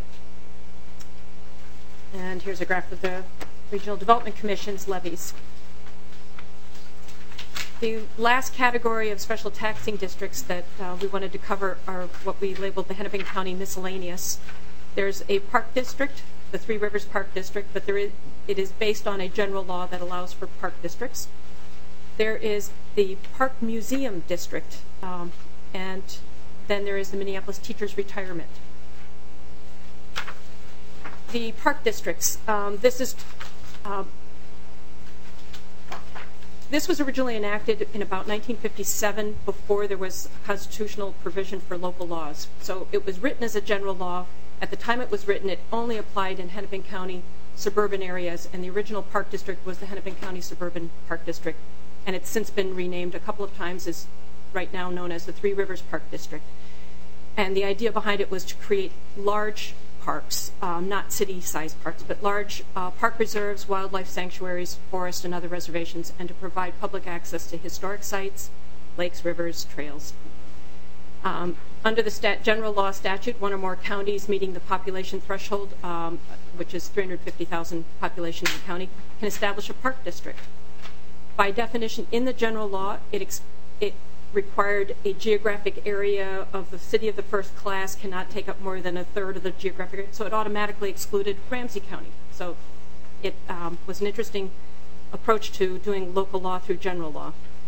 And here's a graph of the Regional Development Commission's levies. The last category of special taxing districts that we wanted to cover are what we labeled the Hennepin County miscellaneous. There's a park district, the Three Rivers Park District, but it is based on a general law that allows for park districts. There is the Park Museum District, and then there is the Minneapolis Teachers Retirement. The park districts, this was originally enacted in about 1957, before there was a constitutional provision for local laws. So it was written as a general law. At the time it was written, it only applied in Hennepin County suburban areas, and the original park district was the Hennepin County Suburban Park District, and it's since been renamed a couple of times, as right now known as the Three Rivers Park District. And the idea behind it was to create large parks, not city-sized parks, but large park reserves, wildlife sanctuaries, forests, and other reservations, and to provide public access to historic sites, lakes, rivers, trails. Under the general law statute, one or more counties meeting the population threshold, which is 350,000 population in the county, can establish a park district. By definition, in the general law, it required a geographic area of the city of the first class cannot take up more than a third of the geographic area, so it automatically excluded Ramsey County. So it was an interesting approach to doing local law through general law.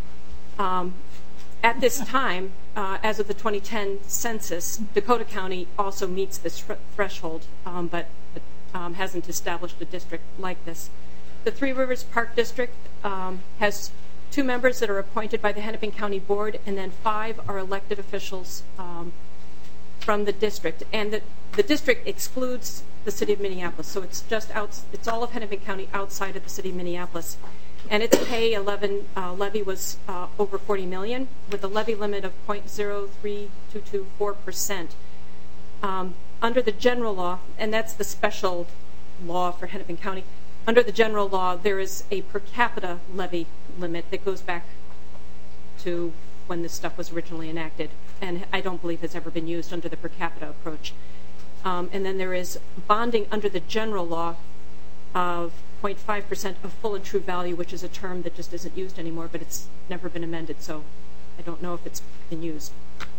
At this time, as of the 2010 census, Dakota County also meets this threshold, but hasn't established a district like this. The Three Rivers Park District has 2 members that are appointed by the Hennepin County Board, and then 5 are elected officials from the district. And the district excludes the city of Minneapolis, so it's just it's all of Hennepin County outside of the city of Minneapolis. And its Pay 11 levy was over $40 million, with a levy limit of 0.03224%. Under the general law, and that's the special law for Hennepin County, under the general law, there is a per capita levy limit that goes back to when this stuff was originally enacted, and I don't believe has ever been used under the per capita approach. And then there is bonding under the general law of 0.5% of full and true value, which is a term that just isn't used anymore, but it's never been amended, so I don't know if it's been used.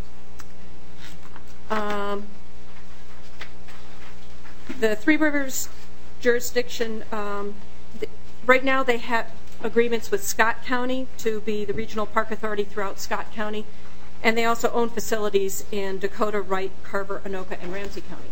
The Three Rivers jurisdiction, right now they have agreements with Scott County to be the regional park authority throughout Scott County, And they also own facilities in Dakota, Wright, Carver, Anoka, and Ramsey County.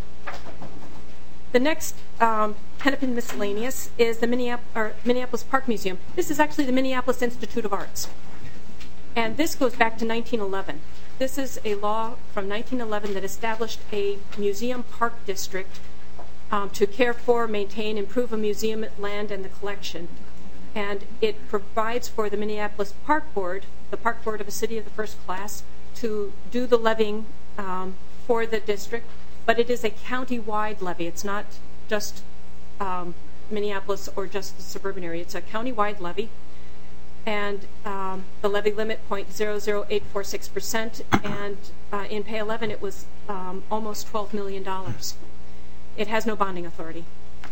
The next Hennepin Miscellaneous is the Minneapolis Park Museum. This is actually the Minneapolis Institute of Arts. And this goes back to 1911. This is a law from 1911 that established a museum park district to care for, maintain, improve a museum land and the collection. And it provides for the Minneapolis Park Board, the park board of a city of the first class, to do the levying for the district. But it is a county-wide levy. It's not just Minneapolis or just the suburban area. It's a county-wide levy. And the levy limit 0.00846%, and in Pay 11 it was almost $12 million. It has no bonding authority.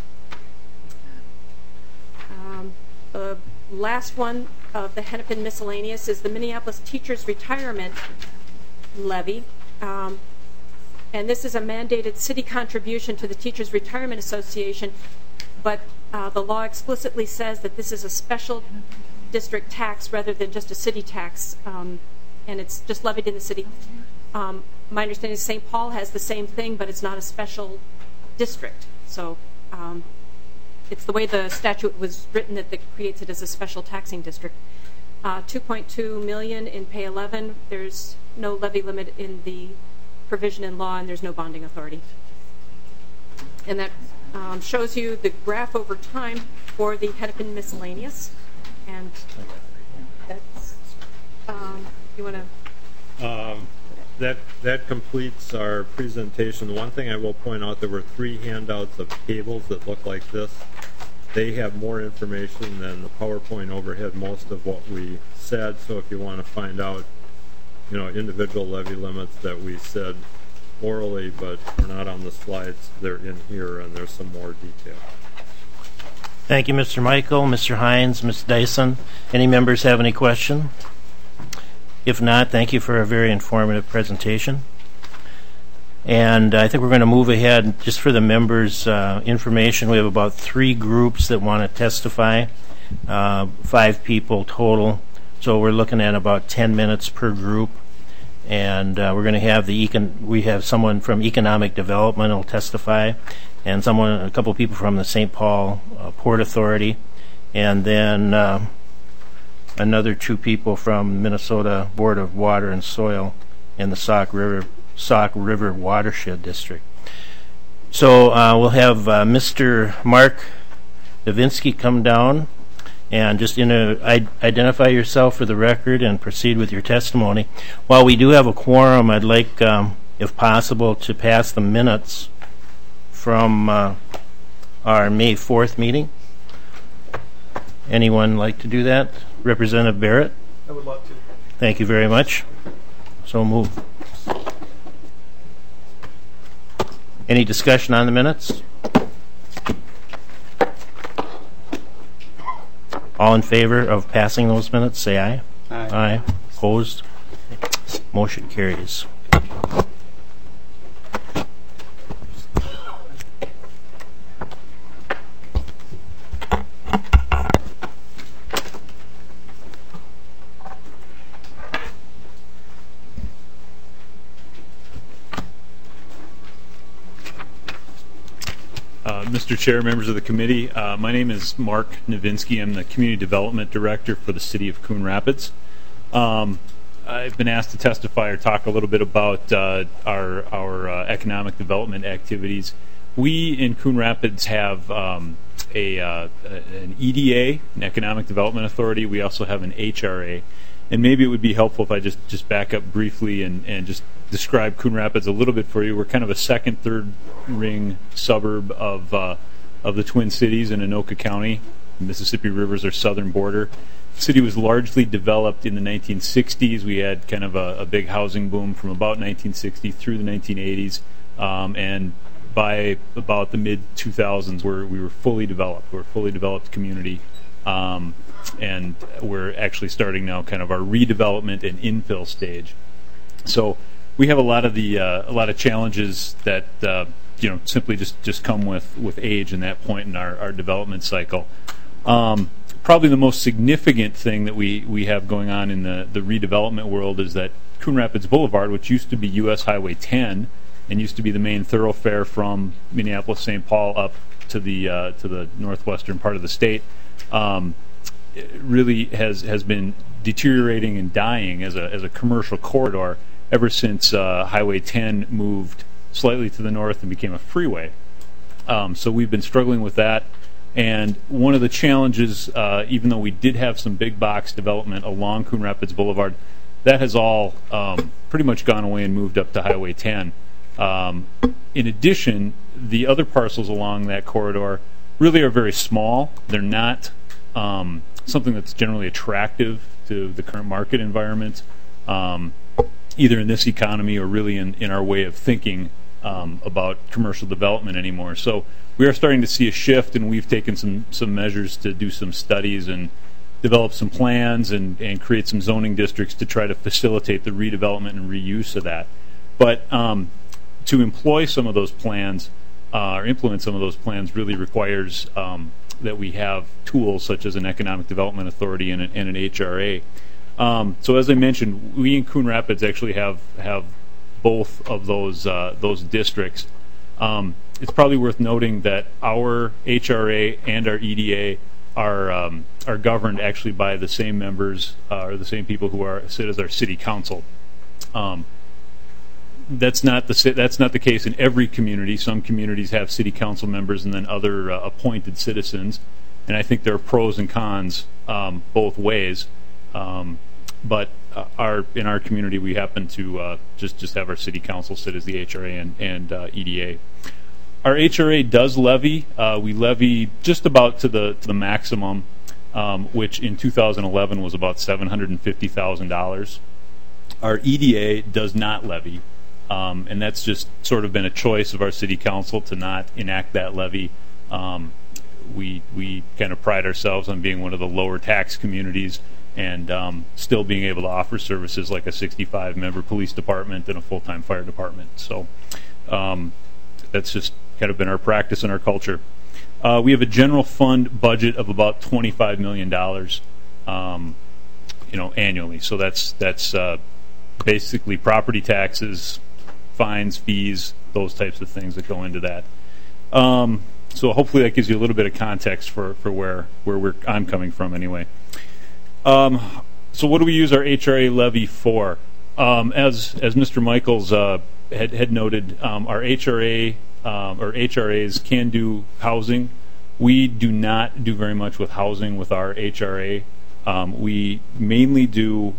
The last one of the Hennepin Miscellaneous is the Minneapolis Teachers Retirement Levy. And this is a mandated city contribution to the Teachers Retirement Association, but the law explicitly says that this is a special district tax rather than just a city tax, and it's just levied in the city. My understanding is St. Paul has the same thing, but it's not a special district. So it's the way the statute was written that creates it as a special taxing district. $2.2 million in Pay 11. There's no levy limit in the provision in law, and there's no bonding authority. And that shows you the graph over time for the Hennepin Miscellaneous. And that's, you want to? That completes our presentation. One thing I will point out, there were 3 handouts of tables that look like this. They have more information than the PowerPoint overhead, most of what we said. So if you want to find out, individual levy limits that we said orally but are not on the slides, they're in here, and there's some more detail. Thank you, Mr. Michael, Mr. Hines, Ms. Dyson. Any members have any question? If not, thank you for a very informative presentation. And I think we're going to move ahead just for the members' information. We have about 3 groups that want to testify, 5 people total. So we're looking at about 10 minutes per group. And we're going to have we have someone from Economic Development will testify, and a couple of people from the St. Paul Port Authority, and then another 2 people from Minnesota Board of Water and Soil and the Sauk River Watershed District. So we'll have Mr. Mark Novinsky come down and just identify yourself for the record and proceed with your testimony. While we do have a quorum, I'd like, if possible, to pass the minutes from our May 4th meeting. Anyone like to do that? Representative Barrett? I would love to. Thank you very much. So moved. Any discussion on the minutes? All in favor of passing those minutes, say aye. Aye. Aye. Opposed? Motion carries. Mr. Chair, members of the committee, my name is Mark Novinsky. I'm the Community Development Director for the City of Coon Rapids. I've been asked to testify or talk a little bit about our economic development activities. We in Coon Rapids have an EDA, an Economic Development Authority. We also have an HRA. And maybe it would be helpful if I just back up briefly and just describe Coon Rapids a little bit for you. We're kind of a second, third ring suburb of the Twin Cities in Anoka County. The Mississippi River is our southern border. The city was largely developed in the 1960s. We had kind of a big housing boom from about 1960 through the 1980s. And by about the mid-2000s, we were fully developed. We're a fully developed community. And we're actually starting now kind of our redevelopment and infill stage. So we have a lot of challenges that simply just come with age and that point in our development cycle. Probably the most significant thing that we have going on in the redevelopment world is that Coon Rapids Boulevard, which used to be U.S. Highway 10 and used to be the main thoroughfare from Minneapolis-St. Paul up to the northwestern part of the state, really has been deteriorating and dying as a commercial corridor ever since Highway 10 moved slightly to the north and became a freeway. So we've been struggling with that. And one of the challenges, even though we did have some big box development along Coon Rapids Boulevard, that has all pretty much gone away and moved up to Highway 10. In addition, the other parcels along that corridor really are very small. They're not something that's generally attractive to the current market environment, either in this economy or really in our way of thinking about commercial development anymore. So we are starting to see a shift, and we've taken some measures to do some studies and develop some plans and create some zoning districts to try to facilitate the redevelopment and reuse of that. But to employ some of those plans or implement some of those plans really requires that we have tools such as an economic development authority and an HRA. So as I mentioned, we in Coon Rapids actually have both of those districts. It's probably worth noting that our HRA and our EDA are governed actually by the same members or the same people who sit as our city council. That's not the case in every community. Some communities have city council members and then other appointed citizens, and I think there are pros and cons both ways. But in our community, we happen to just have our city council sit as the HRA and EDA. Our HRA does levy. We levy just about to the maximum, which in 2011 was about $750,000. Our EDA does not levy, and that's just sort of been a choice of our city council to not enact that levy. We kind of pride ourselves on being one of the lower tax communities and still being able to offer services like a 65-member police department and a full-time fire department. So that's just kind of been our practice and our culture. We have a general fund budget of about $25 million, annually. So that's basically property taxes, fines, fees, those types of things that go into that. So hopefully that gives you a little bit of context for where I'm coming from anyway. So what do we use our HRA levy for? As Mr. Michaels had noted, our HRA or HRAs can do housing. We do not do very much with housing with our HRA. We mainly do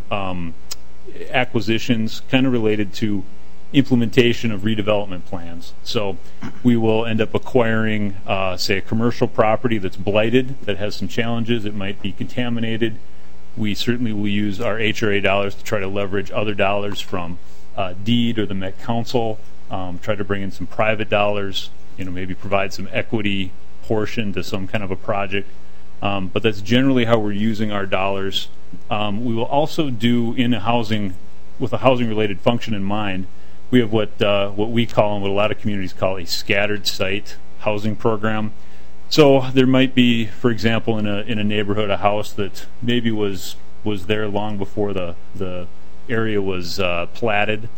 acquisitions kind of related to implementation of redevelopment plans. So we will end up acquiring, say, a commercial property that's blighted, that has some challenges. It might be contaminated. We certainly will use our HRA dollars to try to leverage other dollars from DEED or the Met Council, try to bring in some private dollars, maybe provide some equity portion to some kind of a project. But that's generally how we're using our dollars. We will also do with a housing-related function in mind, we have what we call and what a lot of communities call a scattered site housing program. So there might be, for example, in a neighborhood, a house that maybe was there long before the area was platted.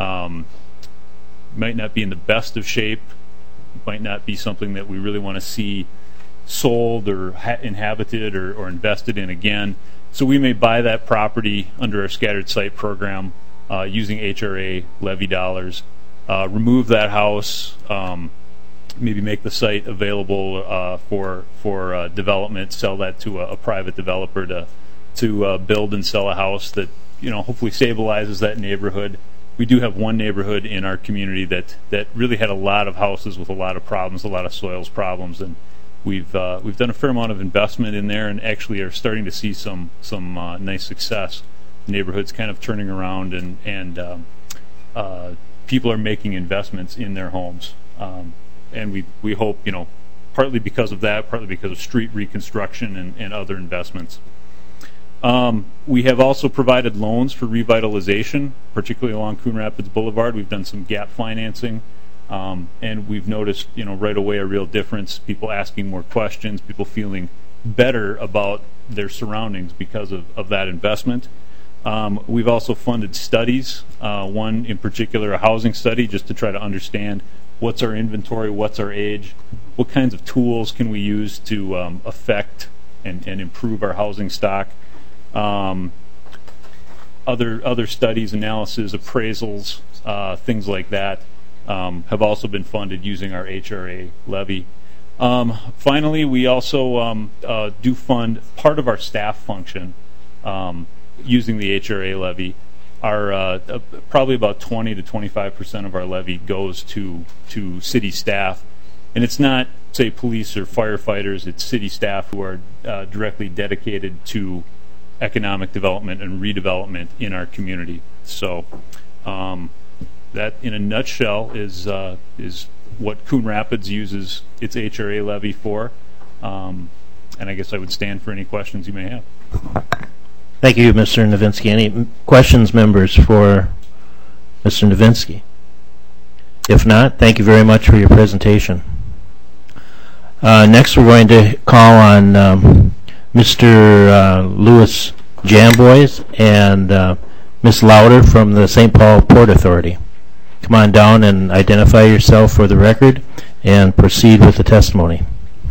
Might not be in the best of shape. Might not be something that we really want to see sold or inhabited or invested in again. So we may buy that property under our scattered site program using HRA levy dollars, remove that house, maybe make the site available for development, sell that to a private developer to build and sell a house that hopefully stabilizes that neighborhood. We do have one neighborhood in our community that really had a lot of houses with a lot of problems, a lot of soils problems, and we've done a fair amount of investment in there and actually are starting to see some nice success. The neighborhood's kind of turning around and people are making investments in their homes. And we hope, partly because of that, partly because of street reconstruction and other investments. We have also provided loans for revitalization, particularly along Coon Rapids Boulevard. We've done some gap financing, and we've noticed, right away a real difference. People asking more questions, people feeling better about their surroundings because of that investment. We've also funded studies, one in particular, a housing study, just to try to understand what's our inventory, what's our age, what kinds of tools can we use to affect and improve our housing stock. Other studies, analysis, appraisals, things like that have also been funded using our HRA levy. Finally, we also do fund part of our staff function using the HRA levy. Our probably about 20 to 25% of our levy goes to city staff, and it's not, say, police or firefighters. It's city staff who are directly dedicated to economic development and redevelopment in our community. So that, in a nutshell, is what Coon Rapids uses its HRA levy for. And I guess I would stand for any questions you may have. Thank you, Mr. Nowinski. Any questions, members, for Mr. Nowinski? If not, thank you very much for your presentation. Next, we're going to call on Mr. Louis Jamboys and Ms. Lauder from the St. Paul Port Authority. Come on down and identify yourself for the record and proceed with the testimony.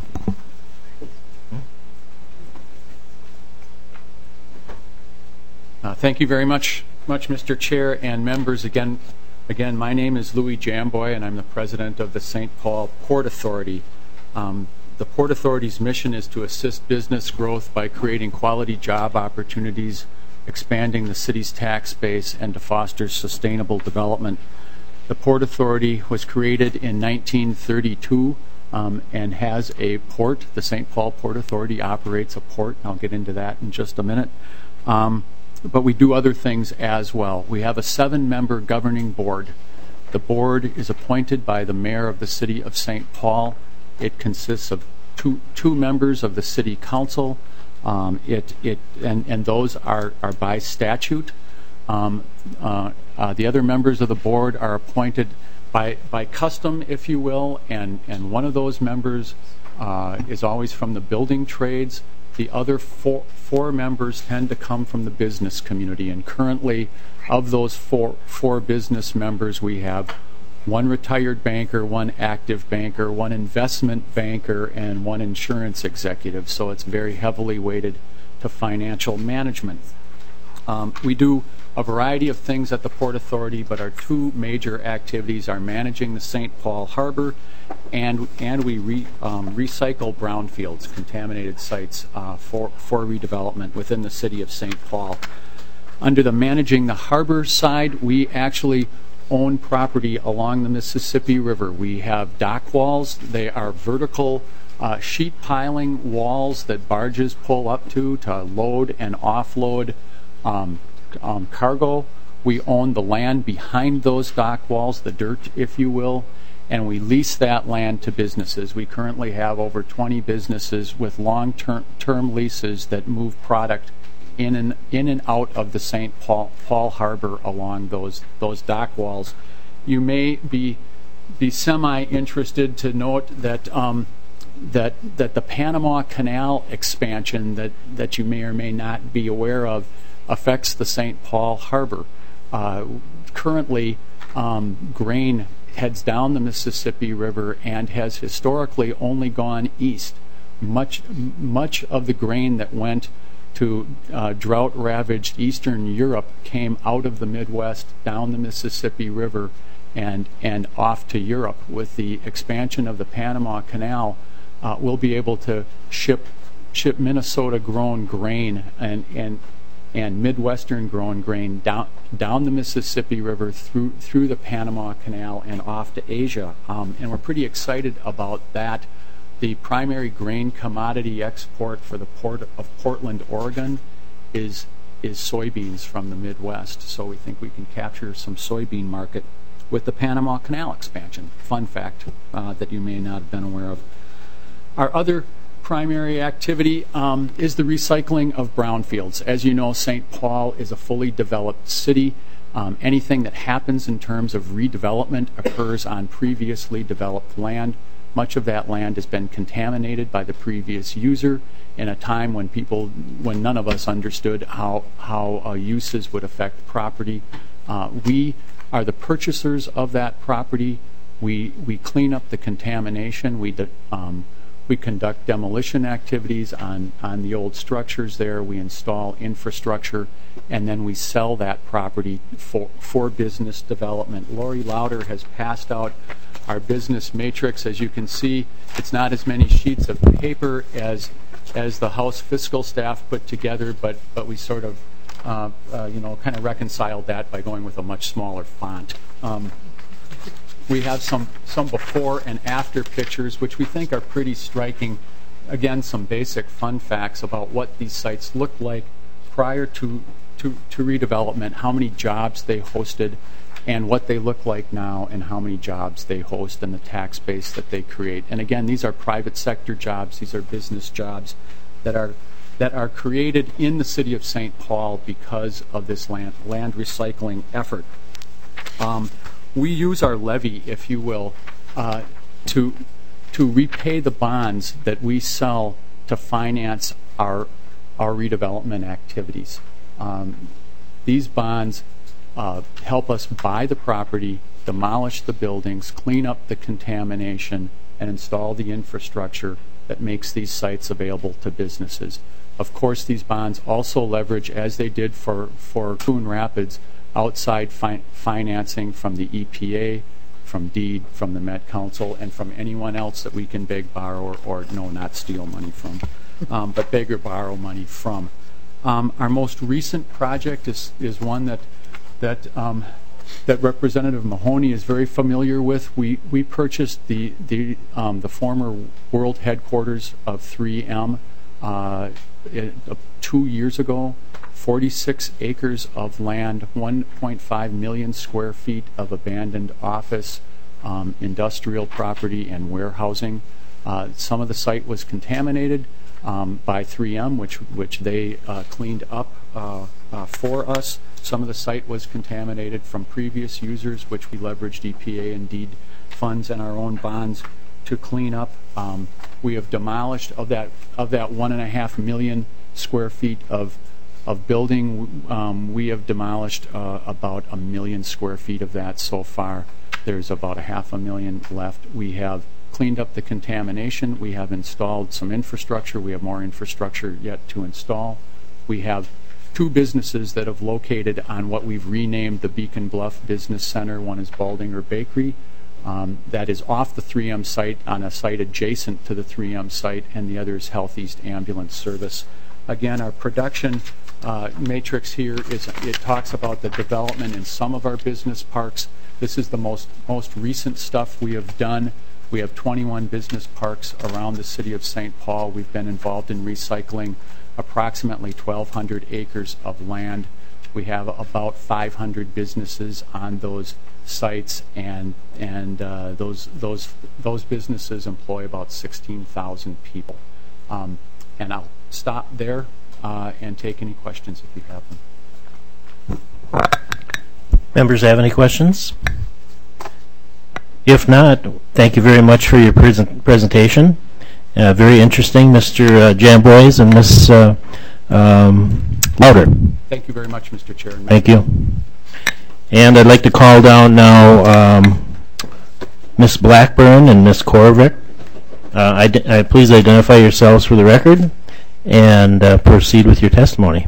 Thank you very much, Mr. Chair and members. Again, my name is Louis Jamboy, and I'm the president of the St. Paul Port Authority. The Port Authority's mission is to assist business growth by creating quality job opportunities, expanding the city's tax base, and to foster sustainable development. The Port Authority was created in 1932 and has a port. The St. Paul Port Authority operates a port. I'll get into that in just a minute. But we do other things as well. We have a 7-member governing board. The board is appointed by the mayor of the city of St. Paul. It consists of two members of the city council. And those are by statute. The other members of the board are appointed by custom, if you will, and one of those members is always from the building trades. The other four members tend to come from the business community, and currently, of those four business members, we have one retired banker, one active banker, one investment banker, and one insurance executive. So it's very heavily weighted to financial management. We do a variety of things at the Port Authority, but our two major activities are managing the St. Paul Harbor, and we recycle brownfields, contaminated sites, for redevelopment within the city of St. Paul. Under the managing the harbor side, we actually own property along the Mississippi River. We have dock walls. They are vertical sheet piling walls that barges pull up to load and offload cargo. We own the land behind those dock walls, the dirt, if you will, and we lease that land to businesses. We currently have over 20 businesses with long-term leases that move product in and out of the St. Paul Harbor along those dock walls. You may be semi-interested to note that that the Panama Canal expansion that you may or may not be aware of affects the St. Paul Harbor. Currently, grain heads down the Mississippi River and has historically only gone east. Much of the grain that went to drought-ravaged Eastern Europe came out of the Midwest, down the Mississippi River, and off to Europe. With the expansion of the Panama Canal, we'll be able to ship Minnesota-grown grain and Midwestern-grown grain down the Mississippi River through the Panama Canal and off to Asia. And we're pretty excited about that. The primary grain commodity export for the Port of Portland, Oregon, is soybeans from the Midwest. So we think we can capture some soybean market with the Panama Canal expansion. Fun fact that you may not have been aware of. Our other primary activity is the recycling of brownfields. As you know, St. Paul is a fully developed city. Anything that happens in terms of redevelopment occurs on previously developed land. Much of that land has been contaminated by the previous user in a time when none of us understood how uses would affect property. We are the purchasers of that property. We clean up the contamination. We conduct demolition activities on the old structures there. We install infrastructure, and then we sell that property for business development. Lori Lauder has passed out our business matrix. As you can see, it's not as many sheets of paper as the House fiscal staff put together, but we sort of kind of reconciled that by going with a much smaller font. We have some before and after pictures, which we think are pretty striking. Again, some basic fun facts about what these sites looked like prior to redevelopment, how many jobs they hosted, and what they look like now, and how many jobs they host, and the tax base that they create. And again, these are private sector jobs. These are business jobs that are created in the city of St. Paul because of this land recycling effort. We use our levy, if you will, to repay the bonds that we sell to finance our redevelopment activities. These bonds help us buy the property, demolish the buildings, clean up the contamination, and install the infrastructure that makes these sites available to businesses. Of course, these bonds also leverage, as they did for Coon Rapids, outside financing from the EPA, from DEED, from the Met Council, and from anyone else that we can beg, borrow, or no, not steal money from, but beg or borrow money from. Our most recent project is one that Representative Mahoney is very familiar with. We purchased the former world headquarters of 3M 2 years ago. 46 acres of land, 1.5 million square feet of abandoned office, industrial property, and warehousing. Some of the site was contaminated by 3M, which they cleaned up for us. Some of the site was contaminated from previous users, which we leveraged EPA and DEED funds and our own bonds to clean up. We have demolished of that 1.5 million square feet of building. We have demolished about 1 million square feet of that so far. There's about 500,000 left. We have cleaned up the contamination. We have installed some infrastructure. We have more infrastructure yet to install. We have 2 businesses that have located on what we've renamed the Beacon Bluff Business Center. One is Baldinger Bakery. That is off the 3M site, on a site adjacent to the 3M site, and the other is Health East Ambulance Service. Again, our production matrix here it talks about the development in some of our business parks. This is the most recent stuff we have done. We have 21 business parks around the city of St. Paul. We've been involved in recycling approximately 1,200 acres of land. We have about 500 businesses on those sites, and those businesses employ about 16,000 people. And I'll stop there and take any questions if you have them. Members have any questions? If not, thank you very much for your presentation. Very interesting, Mr. Jamboys and Ms. Lauder. Thank you very much, Mr. Chairman. Thank you. And I'd like to call down now Ms. Blackburn and Ms. Korvik. Please identify yourselves for the record and proceed with your testimony.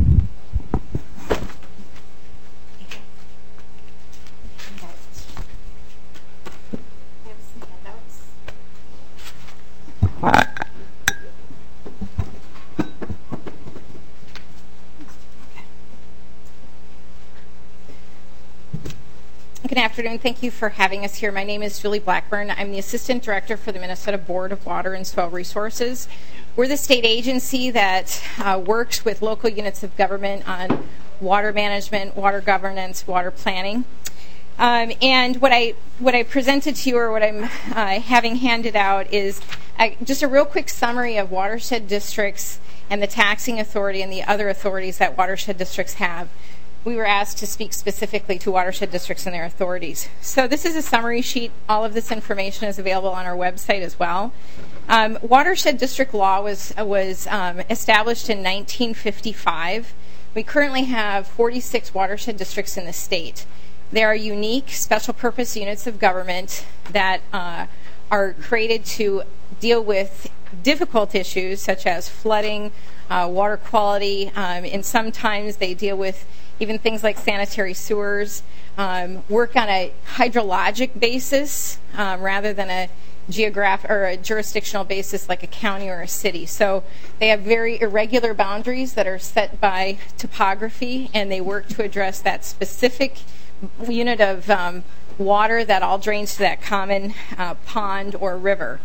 Good afternoon. Thank you for having us here. My name is Julie Blackburn. I'm the Assistant Director for the Minnesota Board of Water and Soil Resources. We're the state agency that works with local units of government on water management, water governance, water planning. And what I presented to you, or what I'm having handed out, is just a real quick summary of watershed districts and the taxing authority and the other authorities that watershed districts have. we were asked to speak specifically to watershed districts and their authorities. So this is a summary sheet. All of this information is available on our website as well. Watershed district law was established in 1955. We currently have 46 watershed districts in the state. They are unique special purpose units of government that are created to deal with difficult issues such as flooding, water quality, and sometimes they deal with even things like sanitary sewers, work on a hydrologic basis rather than a geographic or a jurisdictional basis like a county or a city. So they have very irregular boundaries that are set by topography, and they work to address that specific unit of water that all drains to that common pond or river.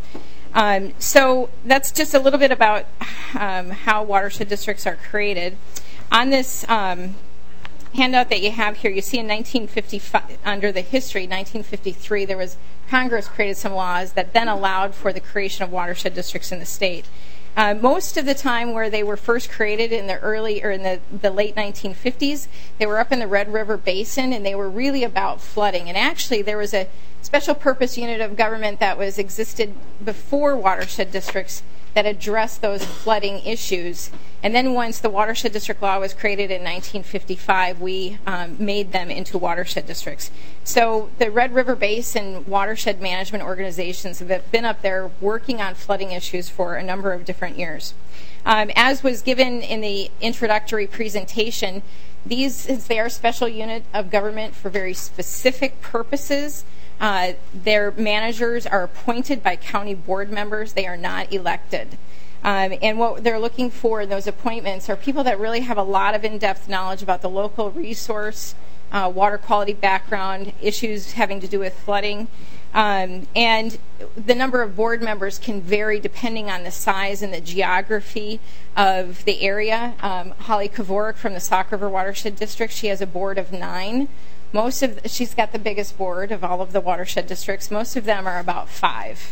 So that's just a little bit about how watershed districts are created. On this handout that you have here, you see in 1955, under the history, 1953, there was Congress created some laws that then allowed for the creation of watershed districts in the state. Most of the time where they were first created in the early or in the late 1950s, they were up in the Red River Basin, and they were really about flooding. And actually, there was a special purpose unit of government that was existed before watershed districts that addressed those flooding issues. And then once the watershed district law was created in 1955, we made them into watershed districts. So the Red River Basin watershed management organizations have been up there working on flooding issues for a number of different years. As was given in the introductory presentation, since they are a special unit of government for very specific purposes, their managers are appointed by county board members. They are not elected. And what they're looking for in those appointments are people that really have a lot of in-depth knowledge about the local resource, water quality background, issues having to do with flooding. And the number of board members can vary depending on the size and the geography of the area. Holly Kavorik from the Sauk River Watershed District, she has a board of 9. She's got the biggest board of all of the watershed districts. Most of them are about 5.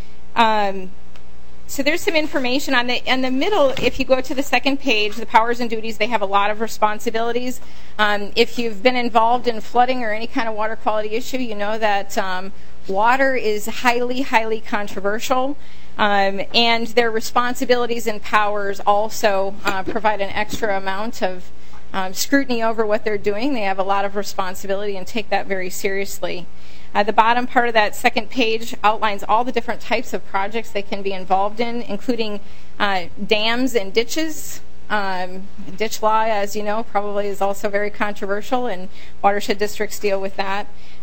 So there's some information in the middle. If you go to the second page, the powers and duties, they have a lot of responsibilities. If you've been involved in flooding or any kind of water quality issue, you know that water is highly, highly controversial. And their responsibilities and powers also provide an extra amount of scrutiny over what they're doing. They have a lot of responsibility and take that very seriously. The bottom part of that second page outlines all the different types of projects they can be involved in, including dams and ditches. Ditch law, as you know, probably is also very controversial, and watershed districts deal with that.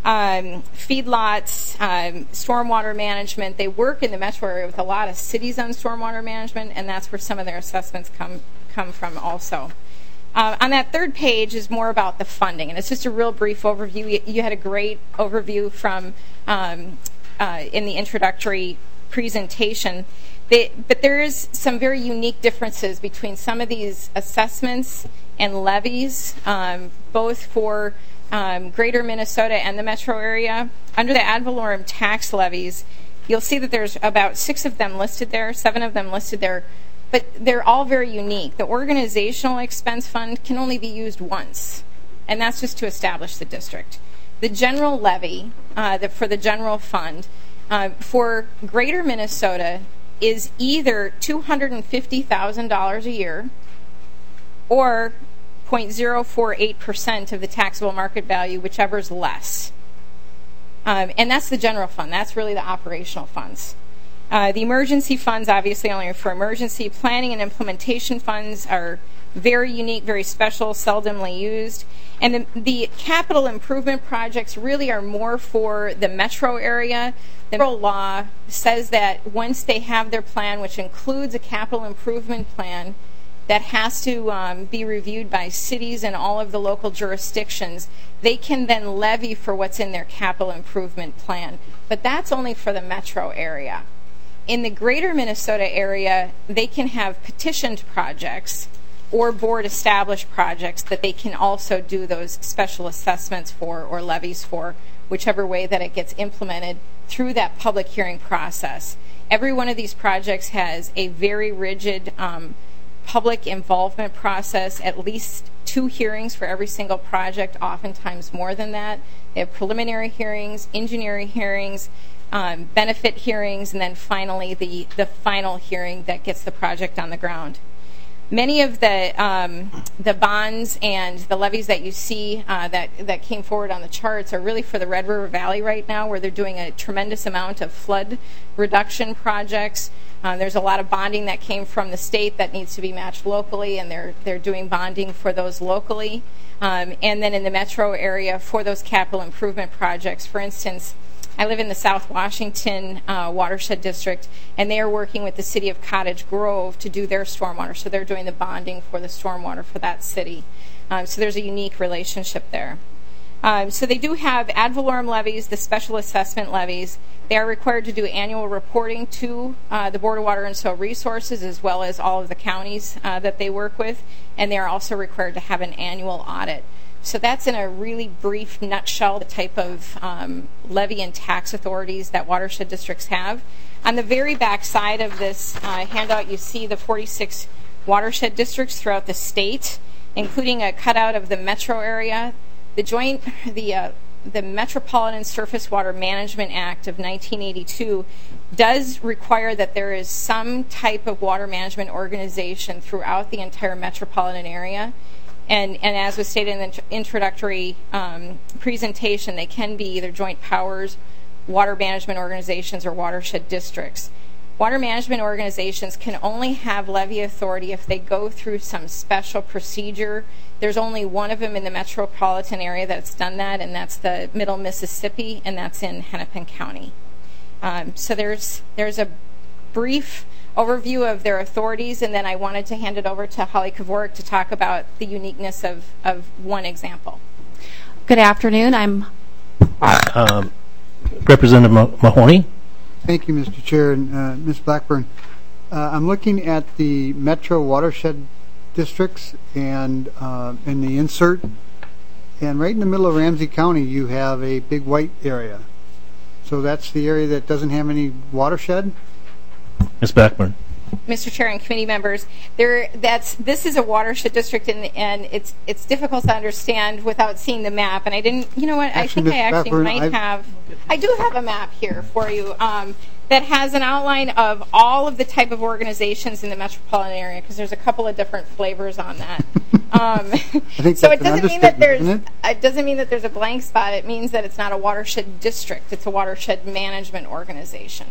Feedlots, stormwater management. They work in the metro area with a lot of cities on stormwater management, and that's where some of their assessments come from also. On that third page is more about the funding, and it's just a real brief overview. You had a great overview from in the introductory presentation. But there is some very unique differences between some of these assessments and levies, both for Greater Minnesota and the metro area. Under the ad valorem tax levies, you'll see that there's about 6 of them listed there, 7 of them listed there. But they're all very unique. The organizational expense fund can only be used once, and that's just to establish the district. The general levy for the general fund for Greater Minnesota is either $250,000 a year or 0.048% of the taxable market value, whichever is less. And that's the general fund. That's really the operational funds. The emergency funds obviously only are for emergency. Planning and implementation funds are very unique, very special, seldomly used. And the capital improvement projects really are more for the metro area. The federal law says that once they have their plan, which includes a capital improvement plan, that has to be reviewed by cities and all of the local jurisdictions, they can then levy for what's in their capital improvement plan. But that's only for the metro area. In the Greater Minnesota area, they can have petitioned projects or board-established projects that they can also do those special assessments for or levies for, whichever way that it gets implemented through that public hearing process. Every one of these projects has a very rigid public involvement process, at least 2 hearings for every single project, oftentimes more than that. They have preliminary hearings, engineering hearings, benefit hearings, and then finally the final hearing that gets the project on the ground. Many of the bonds and the levies that you see that came forward on the charts are really for the Red River Valley right now, where they're doing a tremendous amount of flood reduction projects. There's a lot of bonding that came from the state that needs to be matched locally, and they're doing bonding for those locally. And then in the metro area for those capital improvement projects. For instance, I live in the South Washington watershed district, and they are working with the city of Cottage Grove to do their stormwater. So they're doing the bonding for the stormwater for that city. So there's a unique relationship there. So they do have ad valorem levies, the special assessment levies. They are required to do annual reporting to the Board of Water and Soil Resources, as well as all of the counties that they work with, and they are also required to have an annual audit. So that's in a really brief nutshell the type of levy and tax authorities that watershed districts have. On the very back side of this handout, you see the 46 watershed districts throughout the state, including a cutout of the metro area. The Metropolitan Surface Water Management Act of 1982 does require that there is some type of water management organization throughout the entire metropolitan area. And as was stated in the introductory presentation, they can be either joint powers, water management organizations, or watershed districts. Water management organizations can only have levy authority if they go through some special procedure. There's only one of them in the metropolitan area that's done that, and that's the Middle Mississippi, and that's in Hennepin County. So there's a brief overview of their authorities, and then I wanted to hand it over to Holly Kavorik to talk about the uniqueness of one example. Good afternoon. I'm Representative Mahoney. Thank you, Mr. Chair and Ms. Blackburn. I'm looking at the metro watershed districts and in the insert, and right in the middle of Ramsey County you have a big white area. So that's the area that doesn't have any watershed? Ms. Blackburn. Mr. Chair and committee members, this is a watershed district, and it's difficult to understand without seeing the map. And I didn't, you know what? Actually, I do have a map here for you that has an outline of all of the type of organizations in the metropolitan area, because there's a couple of different flavors on that. So it doesn't mean that there's a blank spot. It means that it's not a watershed district. It's a watershed management organization.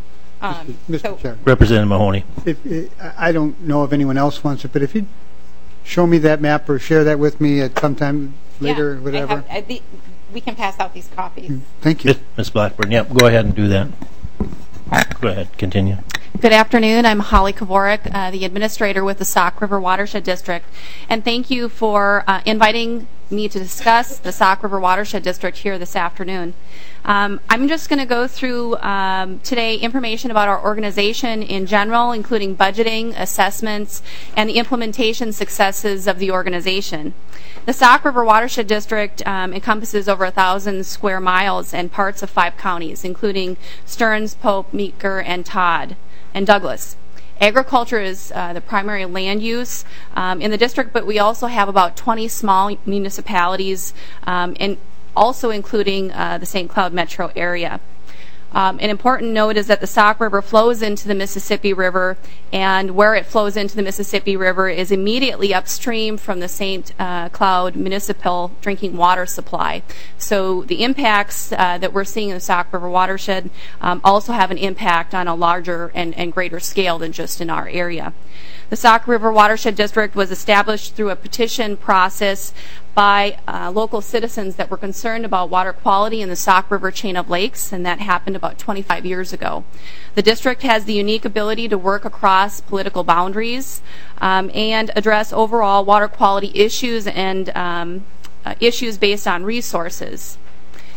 Mr. Chair. Representative Mahoney. I don't know if anyone else wants it, but if you'd show me that map or share that with me at some time later, or whatever. We can pass out these copies. Thank you. Ms. Blackburn, yep, go ahead and do that. Go ahead, continue. Good afternoon. I'm Holly Kavorik, the administrator with the Sauk River Watershed District, and thank you for inviting me to discuss the Sauk River Watershed District here this afternoon. I'm just going to go through today information about our organization in general, including budgeting, assessments, and the implementation successes of the organization. The Sauk River Watershed District encompasses over 1,000 square miles and parts of 5 counties, including Stearns, Pope, Meeker, and Todd, and Douglas. Agriculture is the primary land use in the district, but we also have about 20 small municipalities, and also including the St. Cloud metro area. An important note is that the Sauk River flows into the Mississippi River, and where it flows into the Mississippi River is immediately upstream from the St. Cloud municipal drinking water supply. So the impacts that we're seeing in the Sauk River watershed also have an impact on a larger and greater scale than just in our area. The Sauk River Watershed District was established through a petition process by local citizens that were concerned about water quality in the Sauk River chain of lakes, and that happened about 25 years ago. The district has the unique ability to work across political boundaries and address overall water quality issues and issues based on resources.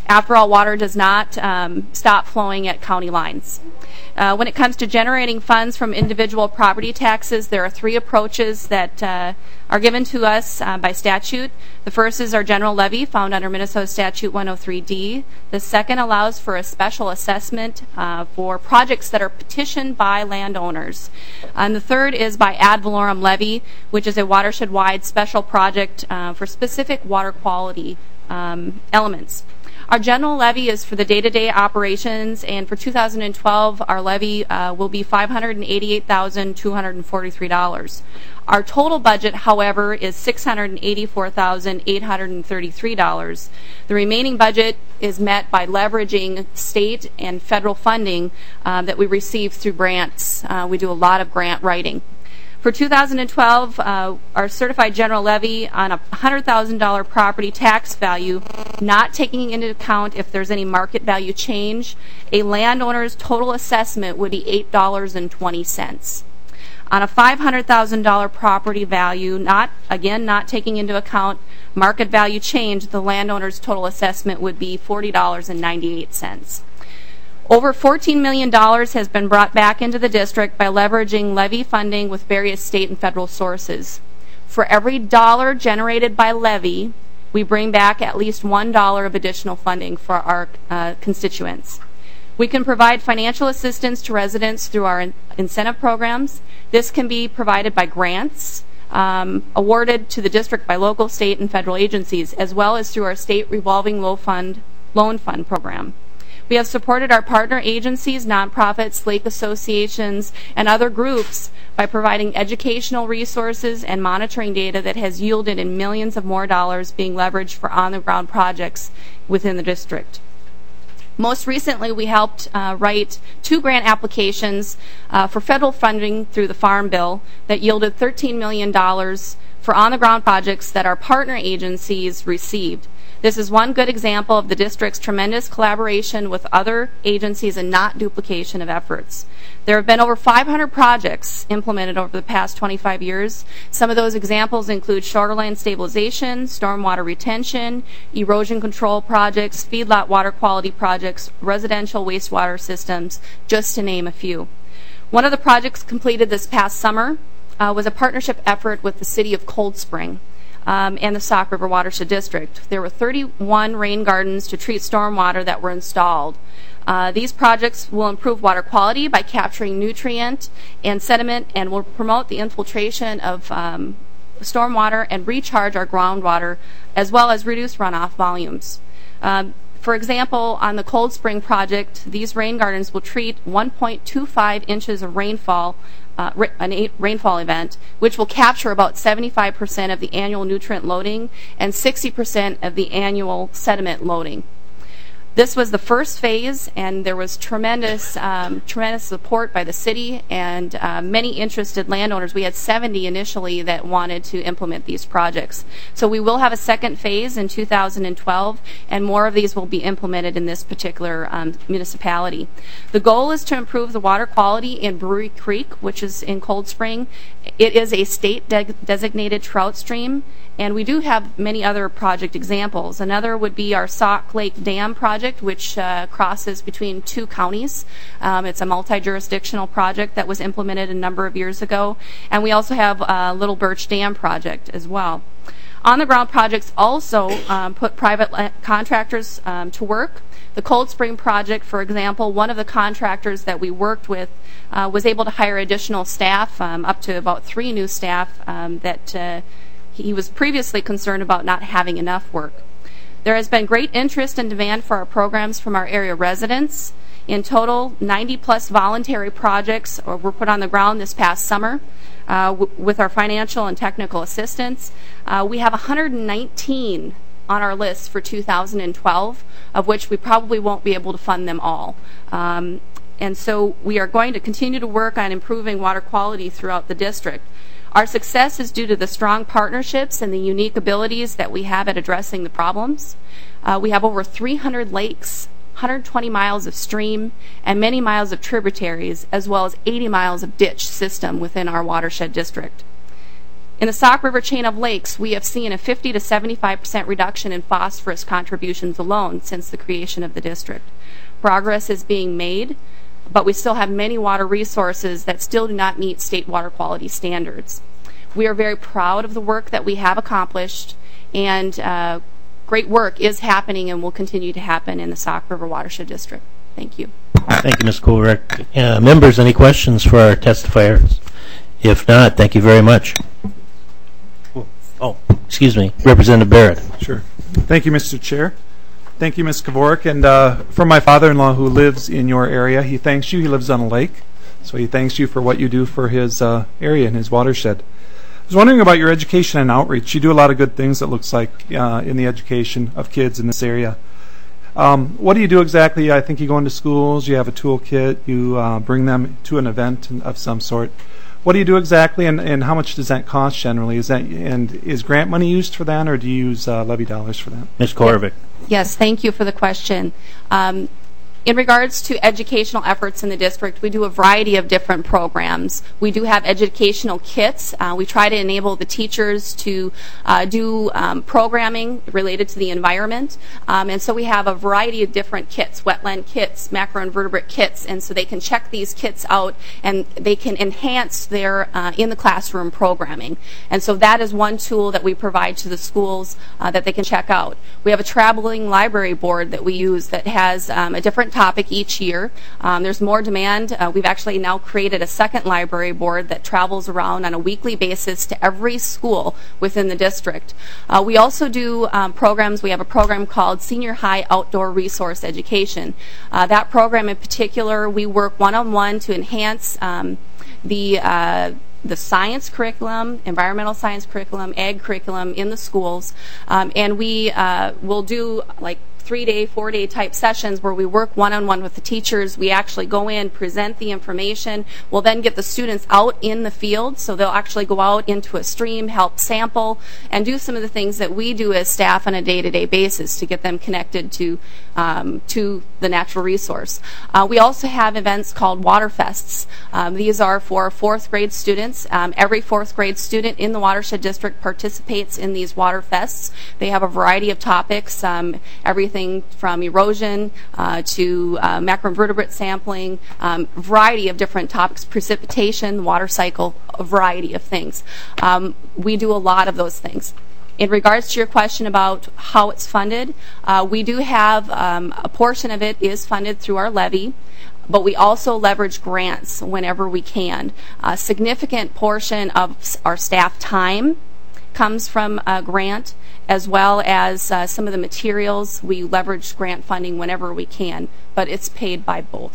After all, water does not stop flowing at county lines. When it comes to generating funds from individual property taxes, there are three approaches that are given to us by statute. The first is our general levy found under Minnesota Statute 103D. The second allows for a special assessment for projects that are petitioned by landowners. And the third is by ad valorem levy, which is a watershed-wide special project for specific water quality elements. Our general levy is for the day-to-day operations, and for 2012, our levy will be $588,243. Our total budget, however, is $684,833. The remaining budget is met by leveraging state and federal funding that we receive through grants. We do a lot of grant writing. For 2012, our certified general levy on a $100,000 property tax value, not taking into account if there's any market value change, a landowner's total assessment would be $8.20. On a $500,000 property value, not taking into account market value change, the landowner's total assessment would be $40.98. Over $14 million has been brought back into the district by leveraging levy funding with various state and federal sources. For every dollar generated by levy, we bring back at least $1 of additional funding for our constituents. We can provide financial assistance to residents through our incentive programs. This can be provided by grants awarded to the district by local, state, and federal agencies, as well as through our state revolving loan fund program. We have supported our partner agencies, nonprofits, lake associations, and other groups by providing educational resources and monitoring data that has yielded in millions of more dollars being leveraged for on-the-ground projects within the district. Most recently, we helped write 2 grant applications for federal funding through the Farm Bill that yielded $13 million for on-the-ground projects that our partner agencies received. This is one good example of the district's tremendous collaboration with other agencies and not duplication of efforts. There have been over 500 projects implemented over the past 25 years. Some of those examples include shoreline stabilization, stormwater retention, erosion control projects, feedlot water quality projects, residential wastewater systems, just to name a few. One of the projects completed this past summer was a partnership effort with the city of Cold Spring and the Sauk River Watershed District. There were 31 rain gardens to treat stormwater that were installed. These projects will improve water quality by capturing nutrient and sediment and will promote the infiltration of stormwater and recharge our groundwater, as well as reduce runoff volumes. For example, on the Cold Spring project, these rain gardens will treat 1.25 inches of rainfall, an rainfall event, which will capture about 75% of the annual nutrient loading and 60% of the annual sediment loading. This was the first phase, and there was tremendous support by the city and many interested landowners. We had 70 initially that wanted to implement these projects. So we will have a second phase in 2012, and more of these will be implemented in this particular municipality. The goal is to improve the water quality in Brewery Creek, which is in Cold Spring. It is a state-designated trout stream, and we do have many other project examples. Another would be our Sauk Lake Dam project, which crosses between 2 counties. It's a multi-jurisdictional project that was implemented a number of years ago. And we also have a Little Birch Dam project as well. On-the-ground projects also put private contractors to work. The Cold Spring project, for example, one of the contractors that we worked with was able to hire additional staff, up to about 3 new staff that he was previously concerned about not having enough work. There has been great interest and demand for our programs from our area residents. In total, 90-plus voluntary projects were put on the ground this past summer with our financial and technical assistance. We have 119 on our list for 2012, of which we probably won't be able to fund them all. And so we are going to continue to work on improving water quality throughout the district. Our success is due to the strong partnerships and the unique abilities that we have at addressing the problems. We have over 300 lakes, 120 miles of stream, and many miles of tributaries, as well as 80 miles of ditch system within our watershed district. In the Sauk River chain of lakes, we have seen a 50 to 75% reduction in phosphorus contributions alone since the creation of the district. Progress is being made, but we still have many water resources that still do not meet state water quality standards. We are very proud of the work that we have accomplished, and great work is happening and will continue to happen in the Sauk River Watershed District. Thank you. Thank you, Ms. Kovarik. Members, any questions for our testifiers? If not, thank you very much. Oh, excuse me, Representative Barrett. Sure. Thank you, Mr. Chair. Thank you, Ms. Kovarik. And from my father-in-law who lives in your area, he thanks you. He lives on a lake, so he thanks you for what you do for his area and his watershed. I was wondering about your education and outreach. You do a lot of good things, it looks like, in the education of kids in this area. What do you do exactly? I think you go into schools, you have a toolkit, you bring them to an event of some sort. What do you do exactly, and how much does that cost generally? Is grant money used for that, or do you use levy dollars for that? Ms. Kovarik. Yes, thank you for the question. In regards to educational efforts in the district, we do a variety of different programs. We do have educational kits. We try to enable the teachers to do programming related to the environment. And so we have a variety of different kits, wetland kits, macroinvertebrate kits, and so they can check these kits out and they can enhance their in the classroom programming. And so that is one tool that we provide to the schools that they can check out. We have a traveling library board that we use that has a different topic each year. There's more demand. We've actually now created a second library board that travels around on a weekly basis to every school within the district. We also do programs. We have a program called Senior High Outdoor Resource Education. That program in particular, we work one-on-one to enhance the science curriculum, environmental science curriculum, ag curriculum in the schools, and we will do like 3-day, 4-day type sessions where we work one-on-one with the teachers. We actually go in, present the information. We'll then get the students out in the field, so they'll actually go out into a stream, help sample, and do some of the things that we do as staff on a day-to-day basis to get them connected to the natural resource. We also have events called water fests. These are for 4th grade students. Every 4th grade student in the Watershed District participates in these water fests. They have a variety of topics, everything from erosion to macroinvertebrate sampling, variety of different topics, precipitation, water cycle, a variety of things. We do a lot of those things. In regards to your question about how it's funded, we do have a portion of it is funded through our levy, but we also leverage grants whenever we can. A significant portion of our staff time comes from a grant, as well as some of the materials. We leverage grant funding whenever we can, but it's paid by both.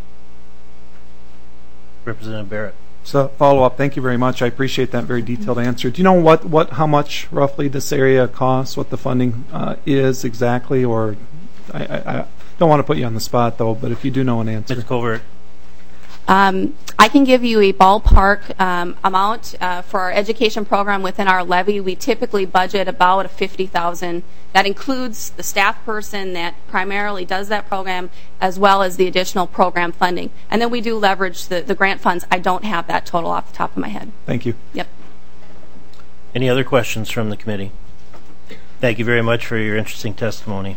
Representative Barrett. So follow up. Thank you very much. I appreciate that very detailed answer. Do you know how much roughly this area costs? What the funding is exactly? Or I don't want to put you on the spot though, but if you do know an answer. Ms. Kovarik. I can give you a ballpark amount for our education program within our levy. We typically budget about $50,000. That includes the staff person that primarily does that program, as well as the additional program funding. And then we do leverage the grant funds. I don't have that total off the top of my head. Thank you. Yep. Any other questions from the committee? Thank you very much for your interesting testimony.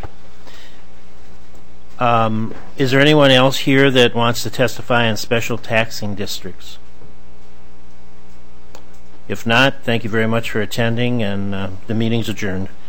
Is there anyone else here that wants to testify on special taxing districts? If not, thank you very much for attending, and the meeting's adjourned.